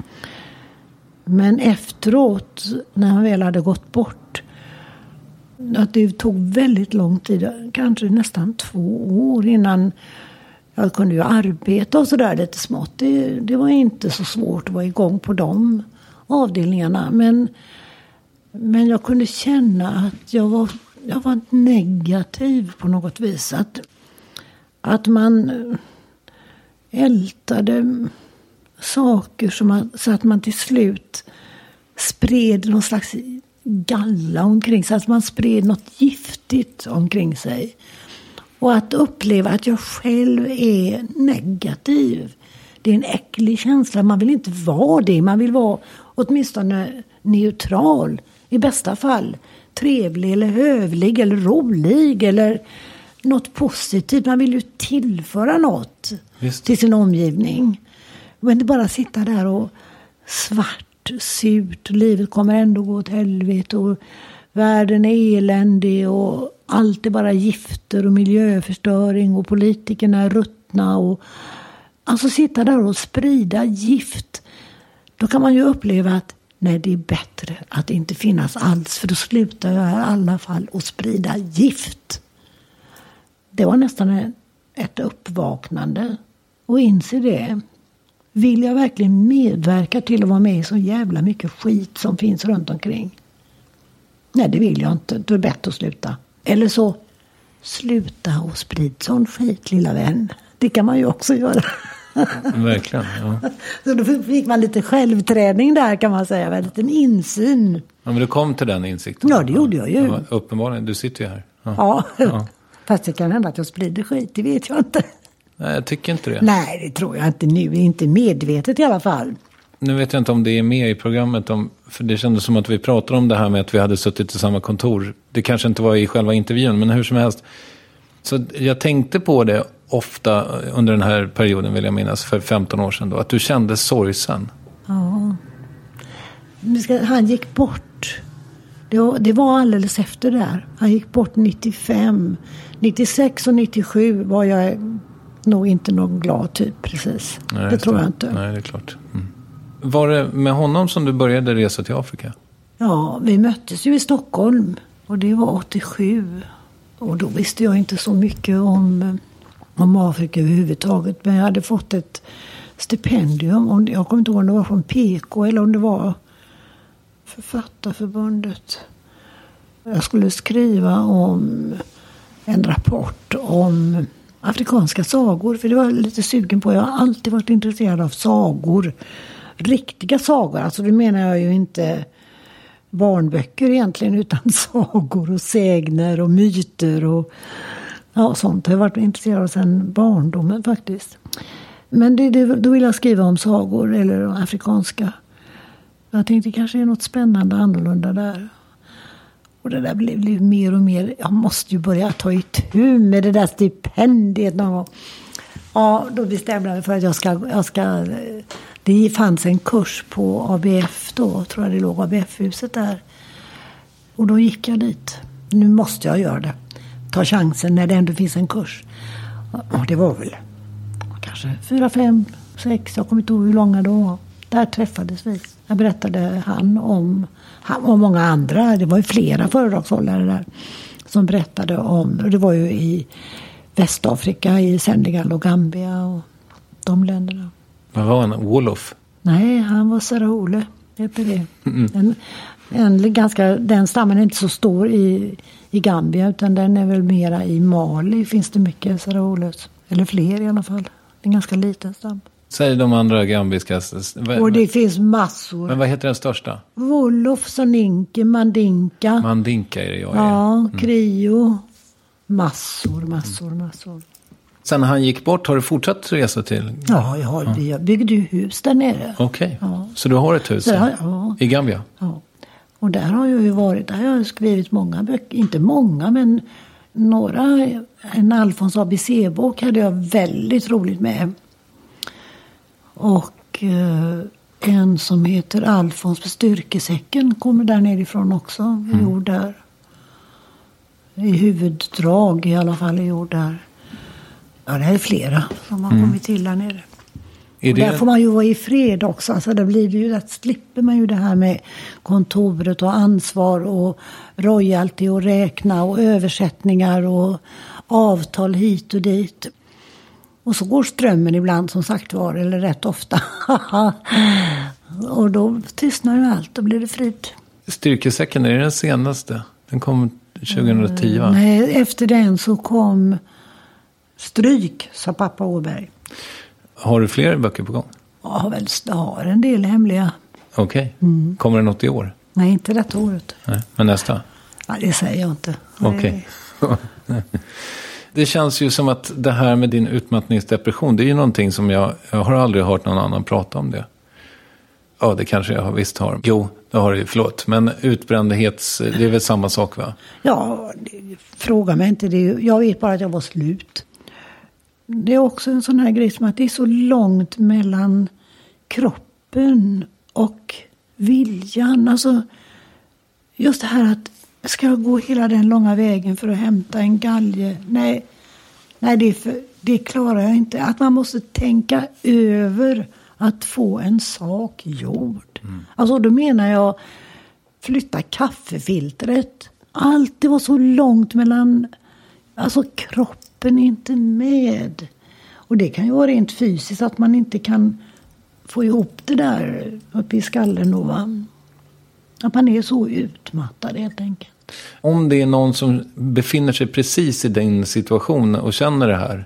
Men efteråt, när han väl hade gått bort, att det tog väldigt lång tid, kanske nästan 2 år innan jag kunde ju arbeta och sådär lite smått. Det var inte så svårt att vara igång på de avdelningarna. Men jag kunde känna att jag var negativ på något vis. Att man ältade saker så att man till slut spred någon slags galla omkring sig. Att man spred något giftigt omkring sig. Och att uppleva att jag själv är negativ. Det är en äcklig känsla. Man vill inte vara det. Man vill vara åtminstone neutral. I bästa fall trevlig eller hövlig eller rolig eller något positivt. Man vill ju tillföra något till sin omgivning. Men inte bara sitta där och svart, surt. Livet kommer ändå gå åt helvete och världen är eländig och allt är bara gifter och miljöförstöring och politikerna är ruttna. Och alltså sitta där och sprida gift. Då kan man ju uppleva att Nej, det är bättre att det inte finnas alls. För då slutar jag i alla fall att sprida gift. Det var nästan ett uppvaknande. Och inse det. Vill jag verkligen medverka till att vara med i så jävla mycket skit som finns runt omkring? Nej, det vill jag inte. Då är det bättre att sluta. Eller så, sluta och sprid sån skit, lilla vän. Det kan man ju också göra. Verkligen, ja. Så då fick man lite självträning där, kan man säga. En liten insyn. Ja, men du kom till den insikten. Ja, det gjorde jag ju. Ja, uppenbarligen, du sitter ju här. Ja. Fast det kan hända att jag sprider skit, det vet jag inte. Nej, jag tycker inte det. Nej, det tror jag inte nu. Inte medvetet i alla fall. Nu vet jag inte om det är med i programmet. För det kändes som att vi pratade om det här med att vi hade suttit i samma kontor. Det kanske inte var i själva intervjun, men hur som helst. Så jag tänkte på det ofta under den här perioden, vill jag minnas, för 15 år sedan då. Att du kände sorgsen. Ja. Han gick bort. Det var alldeles efter där. Han gick bort 95. 96 och 97 var jag nog inte någon glad typ precis. Nej, det tror jag inte. Nej, det är klart. Mm. Var det med honom som du började resa till Afrika? Ja, vi möttes ju i Stockholm. Och det var 87. Och då visste jag inte så mycket om Afrika överhuvudtaget. Men jag hade fått ett stipendium. Jag kommer inte ihåg om det var från PK eller om det var Författarförbundet. Jag skulle skriva om en rapport om afrikanska sagor. För det var jag lite sugen på. Jag har alltid varit intresserad av sagor. Riktiga sagor. Alltså det menar jag ju inte barnböcker egentligen. Utan sagor och sägner och myter och sånt. Jag har varit intresserad av sedan barndomen faktiskt. Men då vill jag skriva om sagor eller afrikanska. Jag tänkte kanske är något spännande annorlunda där. Och det där blev mer och mer. Jag måste ju börja ta itu med det där stipendiet någon gång. Ja, då bestämde jag för att jag ska. Det fanns en kurs på ABF då. Tror jag det låg ABF-huset där. Och då gick jag dit. Nu måste jag göra det. Ta chansen när det ändå finns en kurs. Och det var väl kanske 4, 5, 6. Jag kommer inte ihåg hur långa då var. Där träffades vi. Jag berättade han och många andra. Det var ju flera föredragshållare där som berättade om. Och det var ju i Västafrika, i Senegal och Gambia och de länderna. Vad var han? Wolof? Nej, han var Saraole. Heter det. Den stammen är inte så stor i Gambia utan den är väl mera i Mali. Finns det mycket Saraoles. Eller fler i alla fall. Det är en ganska liten stam. Säg de andra gambiska. Och det finns massor. Men vad heter den största? Wolof, Soninke, Mandinka. Mandinka är det jag är. Ja, Krio. Massor. Sen när han gick bort, har du fortsatt resa till? Ja, jag byggde ju hus där nere. Okej. Ja. Så du har ett hus i Gambia? Ja. Och där har jag ju varit. Där har jag skrivit många böcker. Inte många, men några. En Alfons ABC-bok hade jag väldigt roligt med. Och en som heter Alfons på styrkesäcken kommer där nerifrån också. Gjord där. I huvuddrag i alla fall är gjord där. Ja, det är flera som har kommit till där nere. Och där får man ju vara i fred också. Alltså där blir det ju att slipper man ju det här med kontoret och ansvar och royalty och räkna och översättningar och avtal hit och dit. Och så går strömmen ibland som sagt var, eller rätt ofta. Och då tystnar ju allt och blir det frid. Styrkesäcken, är det den senaste? Den kom 2010 va? Nej, efter den så kom Stryk, sa pappa Åberg. Har du fler böcker på gång? Ja, jag har en del hemliga. Okej. Kommer det något i år? Nej, inte detta året. Nej, men nästa? Ja, det säger jag inte. Okej. Det känns ju som att det här med din utmattningsdepression, det är ju någonting som jag har aldrig hört någon annan prata om det. Ja, det kanske jag visst har. Jo, det har det ju, förlåt. Men utbrändhets, det är väl samma sak va? Ja, fråga mig inte det. Jag vet bara att jag var slut. Det är också en sån här grej som att det är så långt mellan kroppen och viljan. Alltså, just det här att ska jag gå hela den långa vägen för att hämta en galge? Nej, det klarar jag inte. Att man måste tänka över att få en sak gjord. Alltså då menar jag flytta kaffefiltret. Allt det var så långt mellan, alltså kroppen är inte med. Och det kan ju vara rent fysiskt att man inte kan få ihop det där uppe i skallen då, va? Att man är så utmattad helt enkelt. Om det är någon som befinner sig precis i din situation och känner det här.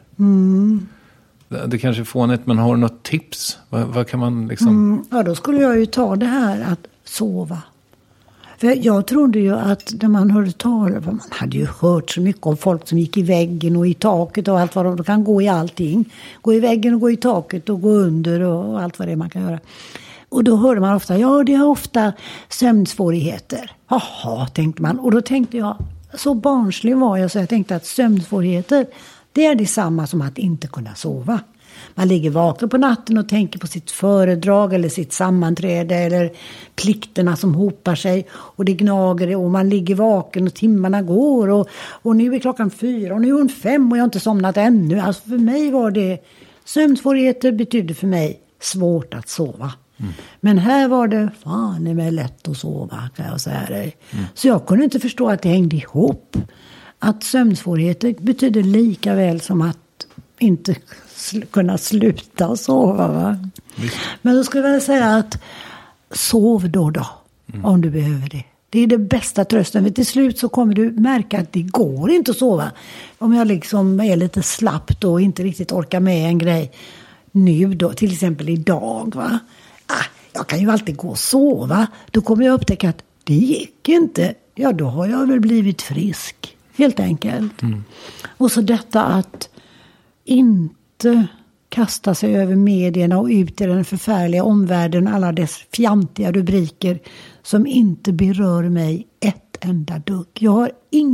Det kanske är fånigt, men har du något tips? Vad kan man liksom... Ja, då skulle jag ju ta det här att sova. För jag trodde ju att när man hörde talas, man hade ju hört så mycket om folk som gick i väggen och i taket och allt vad de kan gå i allting. Gå i väggen och gå i taket och gå under och allt vad det är man kan göra. Och då hörde man ofta, ja det har ofta sömnsvårigheter. Jaha, tänkte man. Och då tänkte jag, så barnslig var jag så jag tänkte att sömnsvårigheter, det är detsamma som att inte kunna sova. Man ligger vaken på natten och tänker på sitt föredrag eller sitt sammanträde eller plikterna som hopar sig och det gnager och man ligger vaken och timmarna går och nu är klockan 4 och nu är hon 5 och jag har inte somnat ännu. Alltså för mig var det, sömnsvårigheter betydde för mig svårt att sova. Men här var det fan det är lätt att sova kan jag säga dig. Så jag kunde inte förstå att det hängde ihop. Att sömnsvårigheter betyder lika väl som att inte kunna sluta sova. Va? Men då skulle jag säga att sov då om du behöver det. Det är det bästa trösten. För till slut så kommer du märka att det går inte att sova. Om jag liksom är lite slapp då och inte riktigt orkar med en grej nu då, till exempel idag va. Jag kan ju alltid gå och sova. Då kommer jag upptäcka att det gick inte. Ja, då har jag väl blivit frisk. Helt enkelt. Och så detta att inte kasta sig över medierna och ut i den förfärliga omvärlden. Alla dess fjantiga rubriker som inte berör mig ett enda dugg. Jag har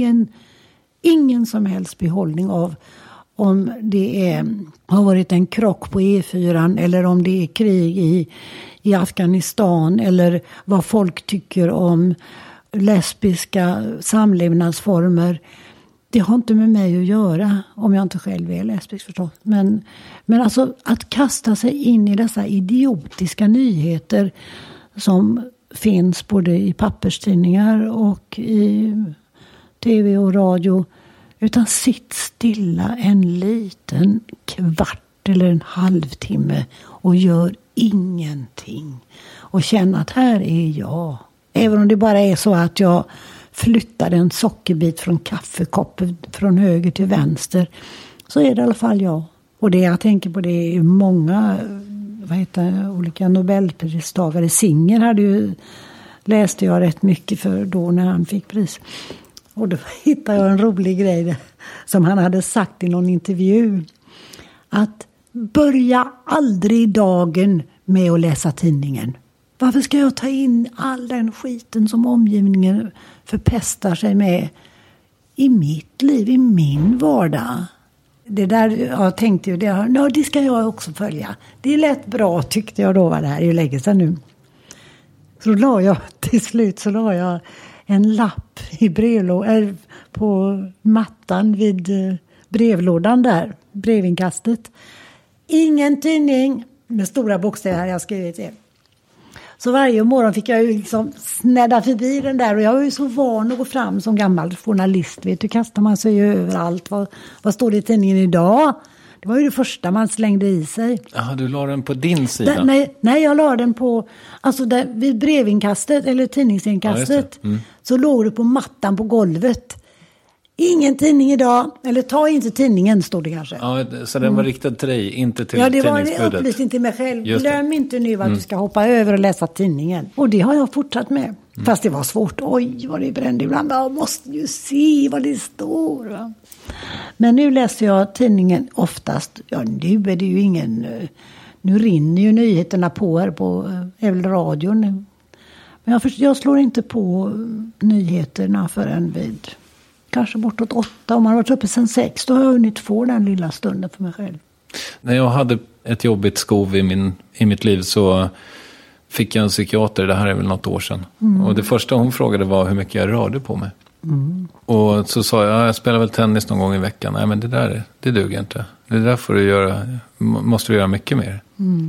ingen som helst behållning av om det har varit en krock på E4 eller om det är krig i Afghanistan eller vad folk tycker om lesbiska samlevnadsformer. Det har inte med mig att göra om jag inte själv är lesbisk förstås. Men alltså att kasta sig in i dessa idiotiska nyheter som finns både i papperstidningar och i tv och radio. Utan sitt stilla en liten kvart eller en halvtimme och gör ingenting. Och känna att här är jag. Även om det bara är så att jag flyttar en sockerbit från kaffekoppen från höger till vänster. Så är det i alla fall jag. Och det jag tänker på det är många olika Nobelpristagare. Singer läste jag rätt mycket för då när han fick pris. Och då hittade jag en rolig grej där, som han hade sagt i någon intervju. Att börja aldrig dagen med att läsa tidningen. Varför ska jag ta in all den skiten som omgivningen förpestar sig med i mitt liv, i min vardag? Det där jag tänkte ju, det ska jag också följa. Det är lätt bra tyckte jag då, var det här är ju länge sedan nu. Så till slut la jag en lapp i på mattan vid brevlådan där, brevinkastet. Ingen tidning, med stora bokstäver jag skrivit det. Så varje morgon fick jag ju liksom snädda förbi den där och jag var ju så van att gå fram som gammal journalist. Vet du, kastar man sig överallt. Vad står det i tidningen idag? Det var ju det första man slängde i sig. Ja, du la den på din sida? Nej, jag la den på, alltså där, vid brevinkastet eller tidningsinkastet. Ja, så låg det på mattan på golvet. Ingen tidning idag, eller ta inte tidningen, stod det kanske. Ja, så den var riktad till dig, inte till tidningsbudet. Ja, det var en upplysning till mig själv. Glöm inte nu att du ska hoppa över och läsa tidningen. Och det har jag fortsatt med. Fast det var svårt. Oj, vad det brände ibland. Jag måste ju se vad det står. Va? Men nu läser jag tidningen oftast. Ja, nu är det ju ingen... Nu rinner ju nyheterna på här på radion. Men jag slår inte på nyheterna förrän vid... Kanske bortåt 8. Om man har varit uppe sedan 6. Då har jag hunnit få den lilla stunden för mig själv. När jag hade ett jobbigt skov i mitt liv så fick jag en psykiater. Det här är väl något år sedan. Och det första hon frågade var hur mycket jag rörde på mig. Och så sa jag spelar väl tennis någon gång i veckan. Nej, men det duger inte. Det där får du göra, måste du göra mycket mer.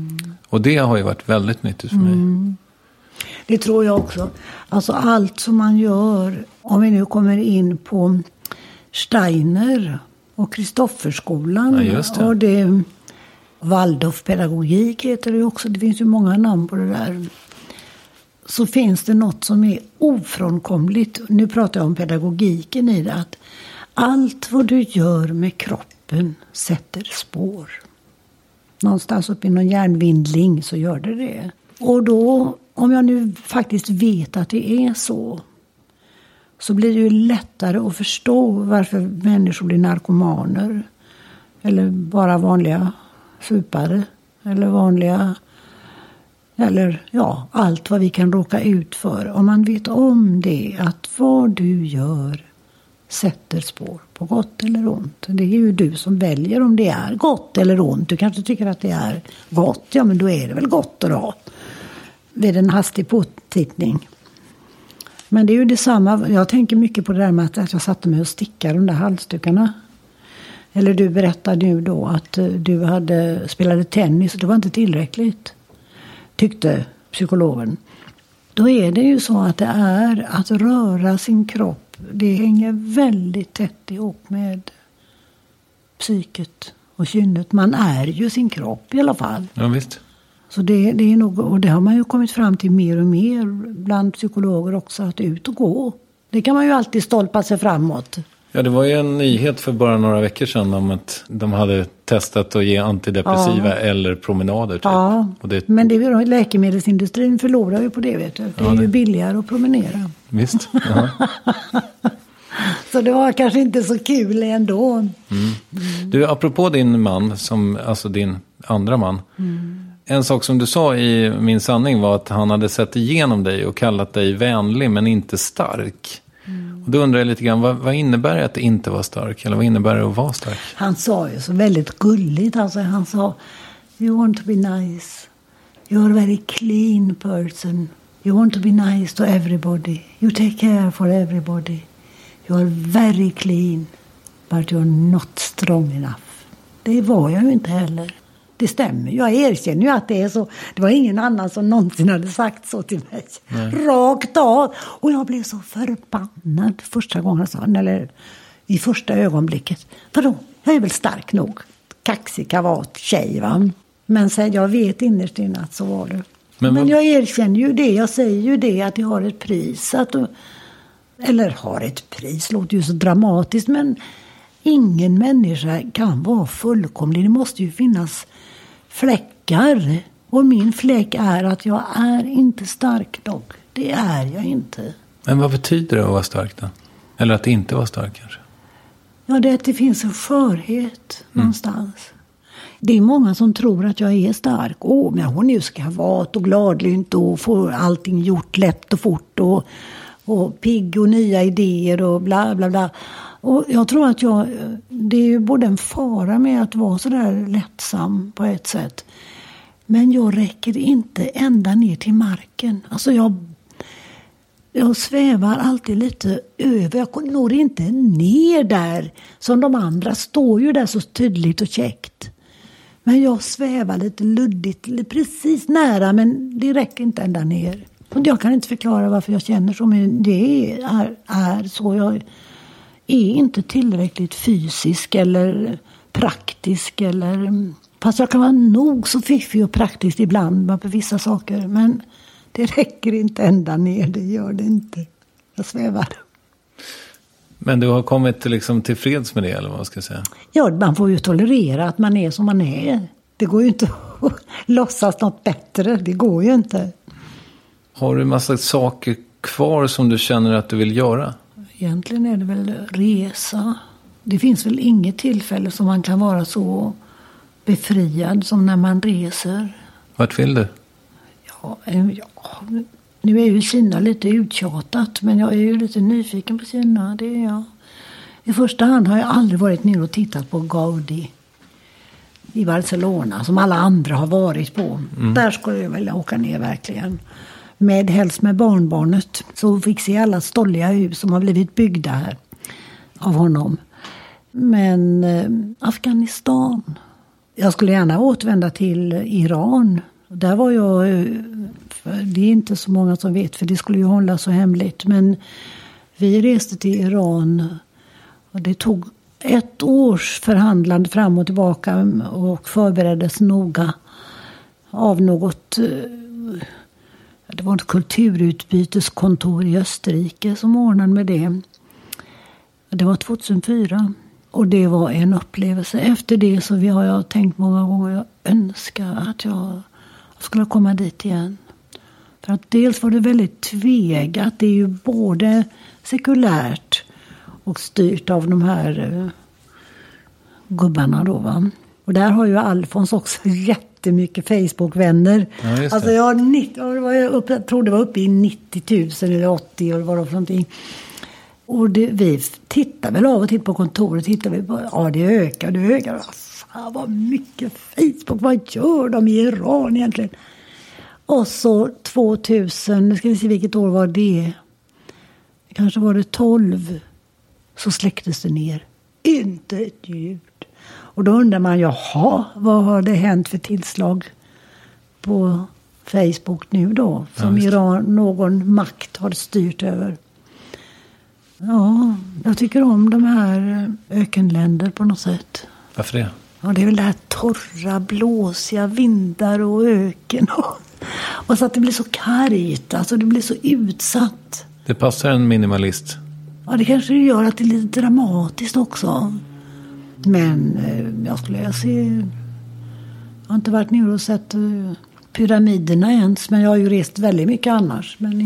Och det har ju varit väldigt nyttigt för mig. Det tror jag också. Alltså allt som man gör, om vi nu kommer in på Steiner och Kristofferskolan. Ja, just det. Och det Waldorfpedagogik heter det också. Det finns ju många namn på det där. Så finns det något som är ofrånkomligt. Nu pratar jag om pedagogiken i det. Att allt vad du gör med kroppen sätter spår. Någonstans uppe i någon hjärnvindling så gör det. Och då, om jag nu faktiskt vet att det är så blir det ju lättare att förstå varför människor blir narkomaner. Eller bara vanliga supare. Eller vanliga... Eller ja, allt vad vi kan råka ut för. Om man vet om det, att vad du gör sätter spår på gott eller ont. Det är ju du som väljer om det är gott eller ont. Du kanske tycker att det är gott, ja men då är det väl gott då. Vid en hastig påtittning. Men det är ju detsamma, jag tänker mycket på det där med att jag satte mig och stickade de där halsdukarna. Eller du berättade ju då att du spelade tennis och det var inte tillräckligt. Tyckte psykologen. Då är det ju så att det är att röra sin kropp. Det hänger väldigt tätt ihop med psyket och kynnet. Man är ju sin kropp i alla fall. Ja, visst. Så det är nog, och det har man ju kommit fram till mer och mer bland psykologer också, att ut och gå. Det kan man ju alltid stolpa sig framåt. Ja, det var ju en nyhet för bara några veckor sedan om att de hade testat att ge antidepressiva eller promenader. Typ. Ja, och det... men läkemedelsindustrin förlorar ju på det, vet du. Det är ju billigare att promenera. Visst, Så det var kanske inte så kul ändå. Du, apropå din man, alltså din andra man. En sak som du sa i Min sanning var att han hade sett igenom dig och kallat dig vänlig men inte stark. Och då undrar jag lite grann, vad innebär det att det inte var stark? Eller vad innebär det att vara stark? Han sa ju så väldigt gulligt. Alltså, han sa, you want to be nice. You are a very clean person. You want to be nice to everybody. You take care for everybody. You are very clean. But you are not strong enough. Det var jag ju inte heller. Det stämmer. Jag erkänner ju att det är så. Det var ingen annan som någonsin hade sagt så till mig. Nej. Rakt av. Och jag blev så förbannad första gången jag sa, eller i första ögonblicket. Vadå? Jag är väl stark nog. Kaxig, kavat, tjej, va? Men sen, jag vet innerst inne att så var det. Men jag erkänner ju det. Jag säger ju det, att det har ett pris. Eller har ett pris, låter ju så dramatiskt. Men ingen människa kan vara fullkomlig. Det måste ju finnas fläckar. Och min fläck är att jag är inte stark nog. Det är jag inte. Men vad betyder det att vara stark då? Eller att inte vara stark kanske? Ja, det är att det finns en skörhet någonstans. Det är många som tror att jag är stark. Men hon är ju skavat och gladlynt och får allting gjort lätt och fort. Och pigg och nya idéer och bla bla bla. Och jag tror att det är ju både en fara med att vara så där lättsam på ett sätt. Men jag räcker inte ända ner till marken. Alltså jag svävar alltid lite över. Jag når inte ner där som de andra. Står ju där så tydligt och käckt. Men jag svävar lite luddigt, precis nära, men det räcker inte ända ner. Och jag kan inte förklara varför jag känner så, men det är så. Jag är inte tillräckligt fysisk eller praktisk. Fast jag kan vara nog så fiffig och praktisk ibland på vissa saker. Men det räcker inte ända ner, det gör det inte. Jag svävar. Men du har kommit liksom till freds med det, eller vad man ska säga? Ja, man får ju tolerera att man är som man är. Det går ju inte att låtsas något bättre, det går ju inte. Har du en massa saker kvar som du känner att du vill göra? Egentligen är det väl resa. Det finns väl inget tillfälle som man kan vara så befriad som när man reser. Vart vill du? Ja, nu är ju Kina lite uttjatat, men jag är ju lite nyfiken på Kina, det är jag. I första hand har jag aldrig varit ner och tittat på Gaudi i Barcelona, som alla andra har varit på. Där skulle jag vilja åka ner verkligen. Helst med barnbarnet. Så fick se alla stolliga hus som har blivit byggda här av honom. Men Afghanistan. Jag skulle gärna återvända till Iran. Där var jag, det är inte så många som vet för det skulle ju hålla så hemligt. Men vi reste till Iran och det tog 1 års förhandlande fram och tillbaka och förbereddes noga av något, det var ett kulturutbyteskontor i Österrike som ordnade med det. Det var 2004 och det var en upplevelse. Efter det så har jag tänkt många gånger, jag önskar att jag skulle komma dit igen. För att dels var det väldigt tvegat, det är ju både sekulärt och styrt av de här gubbarna då va. Och där har ju Alfons också jättemycket Facebook-vänner. Ja, just det. Alltså jag tror det var uppe i 90 000 eller 80 eller vad det var för någonting. Och vi tittar väl av och till på kontoret, det ökar. Fan vad mycket Facebook, vad gör de i Iran egentligen? Och så 2000, nu ska vi se vilket år var det. Kanske var det 12. Så släcktes det ner. Inte ett ljud. Och då undrar man, vad har det hänt för tillslag på Facebook nu då? Som Iran, någon makt har styrt över. Ja, jag tycker om de här ökenländer på något sätt. Varför det? Ja, det är väl det här torra, blåsiga vindar och öken. Och så att det blir så kargt, alltså det blir så utsatt. Det passar en minimalist. Ja, det kanske gör att det är lite dramatiskt också. Men jag har inte varit nere och sett pyramiderna ens. Men jag har ju rest väldigt mycket annars. Men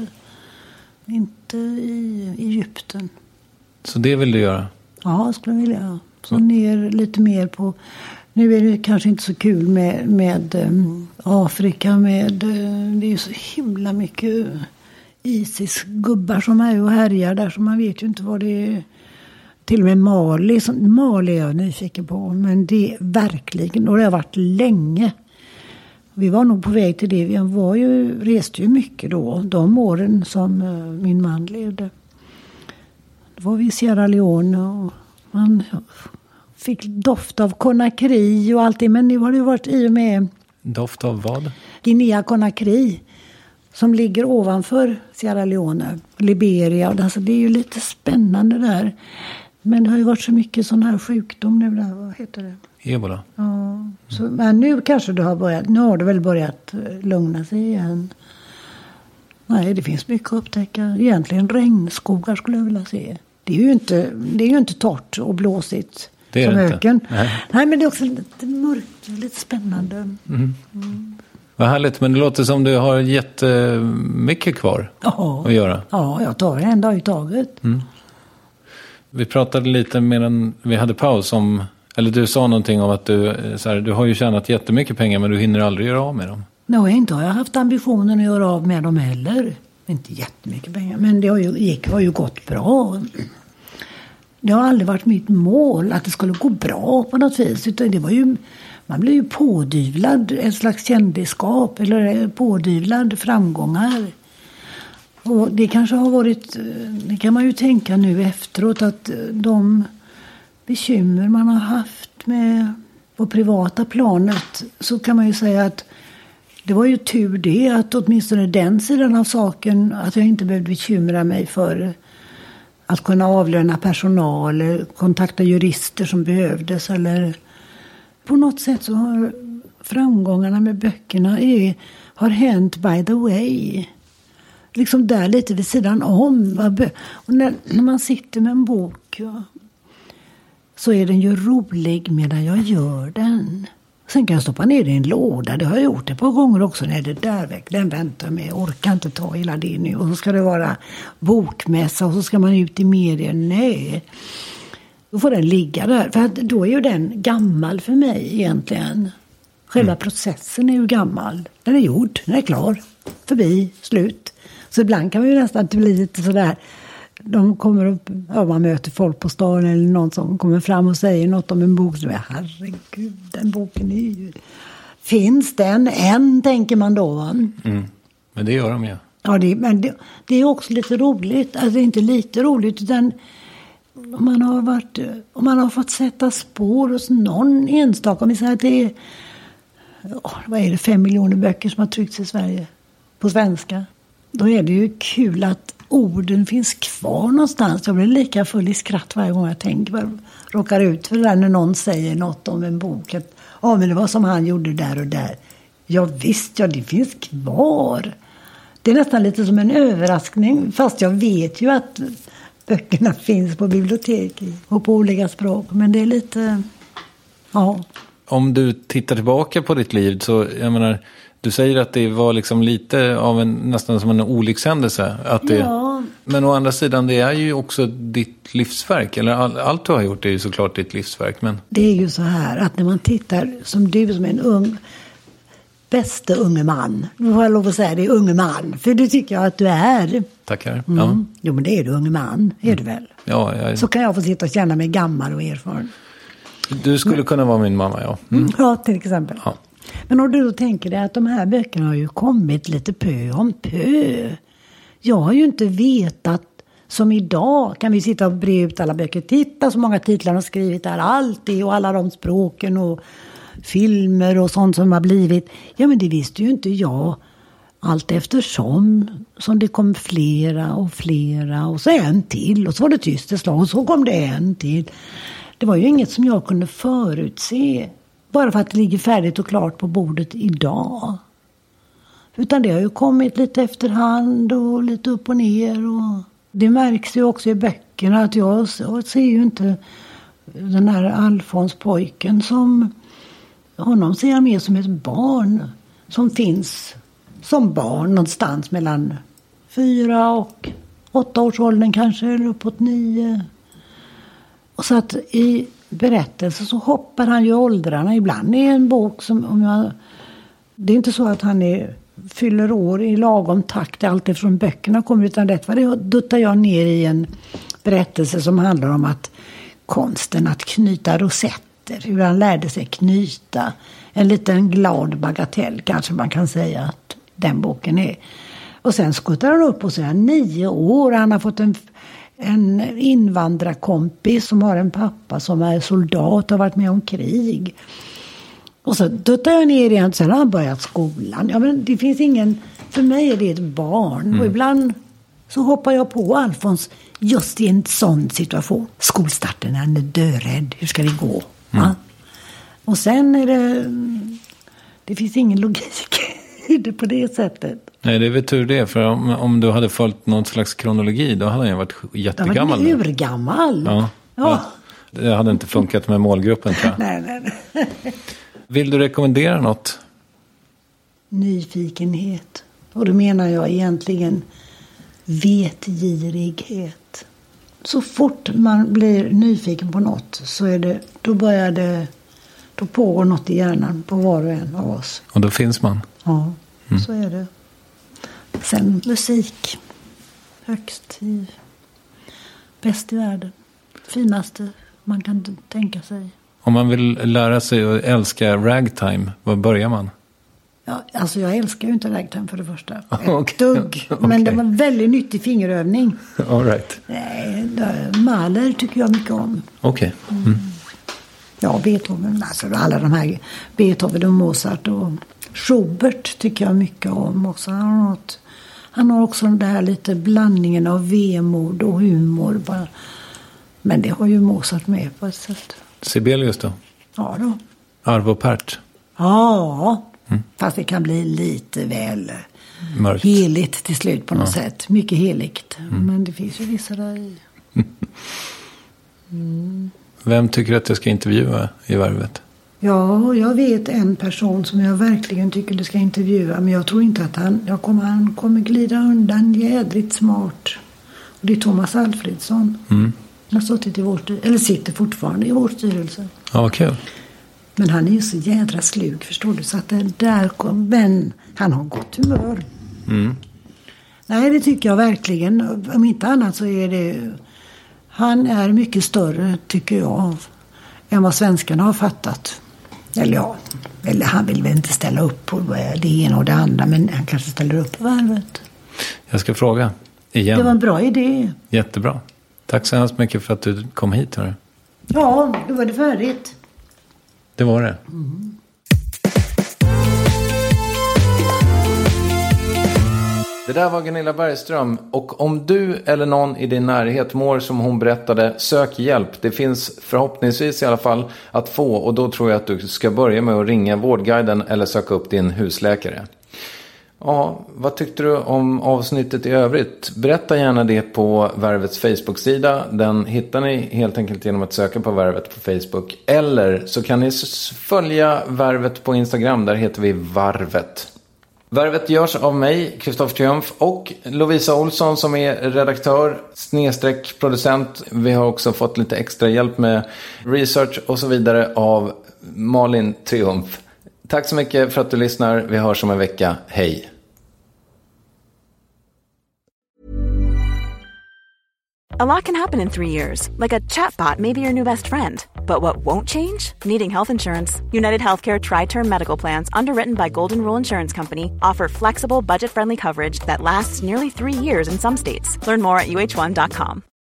inte i Egypten. Så det vill du göra? Ja, jag skulle vilja. Så ner lite mer på... Nu är det kanske inte så kul med Afrika. Det är ju så himla mycket ISIS-gubbar som är och härjar där. Så man vet ju inte vad det är. Till och med Mali är jag nyfiken på. Men det är verkligen, och det har varit länge. Vi var nog på väg till det. Vi reste ju mycket då. De åren som min man levde. Då var vi i Sierra Leone och man fick doft av Conakry och allt det. Men nu har det varit i och med... Doft av vad? Guinea Conakry. Som ligger ovanför Sierra Leone. Liberia. Alltså det är ju lite spännande där. Men det har ju varit så mycket sån här sjukdom nu där. Vad heter det? Ebola. Ja. Men nu kanske det har börjat. Nu har det väl börjat lugna sig igen. Nej, det finns mycket att upptäcka. Egentligen regnskogar skulle jag vilja se. Det är ju inte torrt och blåsigt det är som det öken. Inte. Nej, men det är också lite mörkt, lite spännande. Mm. Vad härligt, men det låter som du har jättemycket kvar att göra. Ja, jag tar en dag i taget. Mm. Vi pratade lite medan vi hade paus om, eller du sa någonting om att du har ju tjänat jättemycket pengar men du hinner aldrig göra av med dem. Nej, inte har jag haft ambitionen att göra av med dem heller. Inte jättemycket pengar, men det har ju gått bra. Det har aldrig varit mitt mål att det skulle gå bra på något vis. Utan det var ju, man blev ju pådyvlad ett slags kändisskap eller pådyvlad framgångar. Och det kanske har varit, det kan man ju tänka nu efteråt, att de bekymmer man har haft med på privata planet, så kan man ju säga att det var ju tur det, att åtminstone den sidan av saken, att jag inte behövde bekymra mig för att kunna avlöna personal eller kontakta jurister som behövdes. Eller på något sätt så har framgångarna med böckerna har hänt by the way. Liksom där lite vid sidan om. Och när man sitter med en bok så är den ju rolig medan jag gör den. Sen kan jag stoppa ner det i en låda. Det har jag gjort ett par gånger också. Nej, det där väck, den väntar med. Jag orkar inte ta hela det nu. Och så ska det vara bokmässa och så ska man ut i medier. Nej. Då får den ligga där. För att då är ju den gammal för mig egentligen. Själva processen är ju gammal. Den är gjord, den är klar. Förbi, slut. Så ibland kan man ju nästan bli lite sådär. De kommer upp, man möter folk på stan eller någon som kommer fram och säger något om en bok. Så herregud, den boken är ju... Finns den än, tänker man då. Mm. Men det gör de ju. Ja, men det är också lite roligt. Alltså det är inte lite roligt, utan om man har fått sätta spår hos någon enstaka. Om vi säger att det är vad är det, 5 miljoner böcker som har tryckts i Sverige på svenska. Då är det ju kul att orden finns kvar någonstans. Jag blir lika full i skratt varje gång jag tänker. Jag råkar ut för det där när någon säger något om en bok. Att, men det var som han gjorde där och där. Ja visst, det finns kvar. Det är nästan lite som en överraskning. Fast jag vet ju att böckerna finns på bibliotek och på olika språk. Men det är lite, ja. Om du tittar tillbaka på ditt liv så, jag menar, du säger att det var liksom lite av nästan som en olyckshändelse. Att det, ja. Men å andra sidan, det är ju också ditt livsverk. Eller allt du har gjort är ju såklart ditt livsverk. Men... Det är ju så här att när man tittar som du som en bästa unge man. Nu får jag lov att säga det, unge man. För det tycker jag att du är. Tackar. Mm. Ja. Jo, men det är du, unge man. Är du väl? Ja, Så kan jag få sitta och känna mig gammal och erfaren. Du skulle kunna vara min mamma, ja. Mm. Ja, till exempel. Ja. Men om du då tänker dig att de här böckerna har ju kommit lite pö om pö. Jag har ju inte vetat, som idag kan vi sitta och bre ut alla böcker. Titta så många titlar har skrivit där. Allt det och alla de språken och filmer och sånt som har blivit. Ja, men det visste ju inte jag. Allt eftersom som det kom flera och flera. Och så en till. Och så var det tyst ett slag. Och så kom det en till. Det var ju inget som jag kunde förutse. Bara för att det ligger färdigt och klart på bordet idag. Utan det har ju kommit lite efterhand och lite upp och ner. Och det märks ju också i böckerna att jag ser ju inte den här Alfons pojken som... Honom ser jag mer som ett barn som finns som barn någonstans mellan 4 och 8 års åldern kanske, eller uppåt 9. Och så att i berättelsen så hoppar han ju åldrarna. Ibland är en bok som det är inte så att han fyller år i lagom takt allt eftersom böckerna kommer, utan rätt vad det duttar jag ner i en berättelse som handlar om att konsten att knyta rosetter, hur han lärde sig knyta. En liten glad bagatell kanske man kan säga att den boken är. Och sen skuttar han upp och så är han 9 år. Han har fått en invandrarkompis som har en pappa som är soldat och har varit med om krig. Och så duttar jag ner igen, sen har han börjat skolan. Ja, men det finns ingen, för mig är det ett barn. Och ibland så hoppar jag på Alfons just i en sån situation. Skolstarten, han är dörädd. Hur ska det gå? Ja? Och sen är det finns ingen logik i det på det sättet. Nej, det är väl tur det. För om du hade följt någon slags kronologi, då hade han varit jättegammal. Han var urgammal. Ja. Det hade inte funkat med målgruppen, tror jag. Nej. Vill du rekommendera något? Nyfikenhet. Och då menar jag egentligen vetgirighet. Så fort man blir nyfiken på något så är det, då pågår något i hjärnan på var och en av oss. Och då finns man. Ja, så är det. Sen musik. Bäst i världen. Finaste man kan tänka sig. Om man vill lära sig att älska ragtime, var börjar man? Ja, alltså jag älskar ju inte ragtime för det första. Okay. Dugg. Men det var en väldigt nyttig fingerövning. All right. Nej, Mahler tycker jag mycket om. Okej. Okay. Ja, Beethoven. Alltså alla de här Beethoven och Mozart och Schubert tycker jag mycket om också. Han har också den där lite blandningen av vemod och humor. Men det har ju Mozart med på ett sätt. Sibelius då? Ja då. Arvo Pärt? Ja, fast det kan bli lite väl mörkt. Heligt till slut på något sätt. Mycket heligt. Men det finns ju vissa där i. Vem tycker att jag ska intervjua i Värvet? Ja, jag vet en person som jag verkligen tycker du ska intervjua. Men jag tror inte att han kommer glida undan jädrigt smart. Och det är Thomas Alfredsson. Han har suttit eller sitter fortfarande i vår styrelse. Ja, vad kul. Men han är ju så jädra slug, förstår du. Så att det där men han har gott humör. Nej, det tycker jag verkligen. Om inte annat så är det... Han är mycket större, tycker jag, än vad svenskarna har fattat. Eller han vill väl inte ställa upp på det ena och det andra, men han kanske ställer upp på Värvet. Jag ska fråga igen. Det var en bra idé. Jättebra. Tack så hemskt mycket för att du kom hit, hörru. Ja, då var det färdigt. Det var det. Det där var Gunilla Bergström, och om du eller någon i din närhet mår som hon berättade, sök hjälp. Det finns förhoppningsvis i alla fall att få, och då tror jag att du ska börja med att ringa Vårdguiden eller söka upp din husläkare. Ja, vad tyckte du om avsnittet i övrigt? Berätta gärna det på Värvets Facebook-sida. Den hittar ni helt enkelt genom att söka på Värvet på Facebook. Eller så kan ni följa Värvet på Instagram, där heter vi Varvet. Värvet görs av mig, Kristoffer Triumf, och Lovisa Olsson som är redaktör / producent. Vi har också fått lite extra hjälp med research och så vidare av Malin Triumf. Tack så mycket för att du lyssnar. Vi hörs om en vecka. Hej! A lot can happen in 3 years, like a chatbot may be your new best friend. But what won't change? Needing health insurance. United Healthcare Tri-Term Medical Plans, underwritten by Golden Rule Insurance Company, offer flexible, budget-friendly coverage that lasts nearly 3 years in some states. Learn more at uh1.com.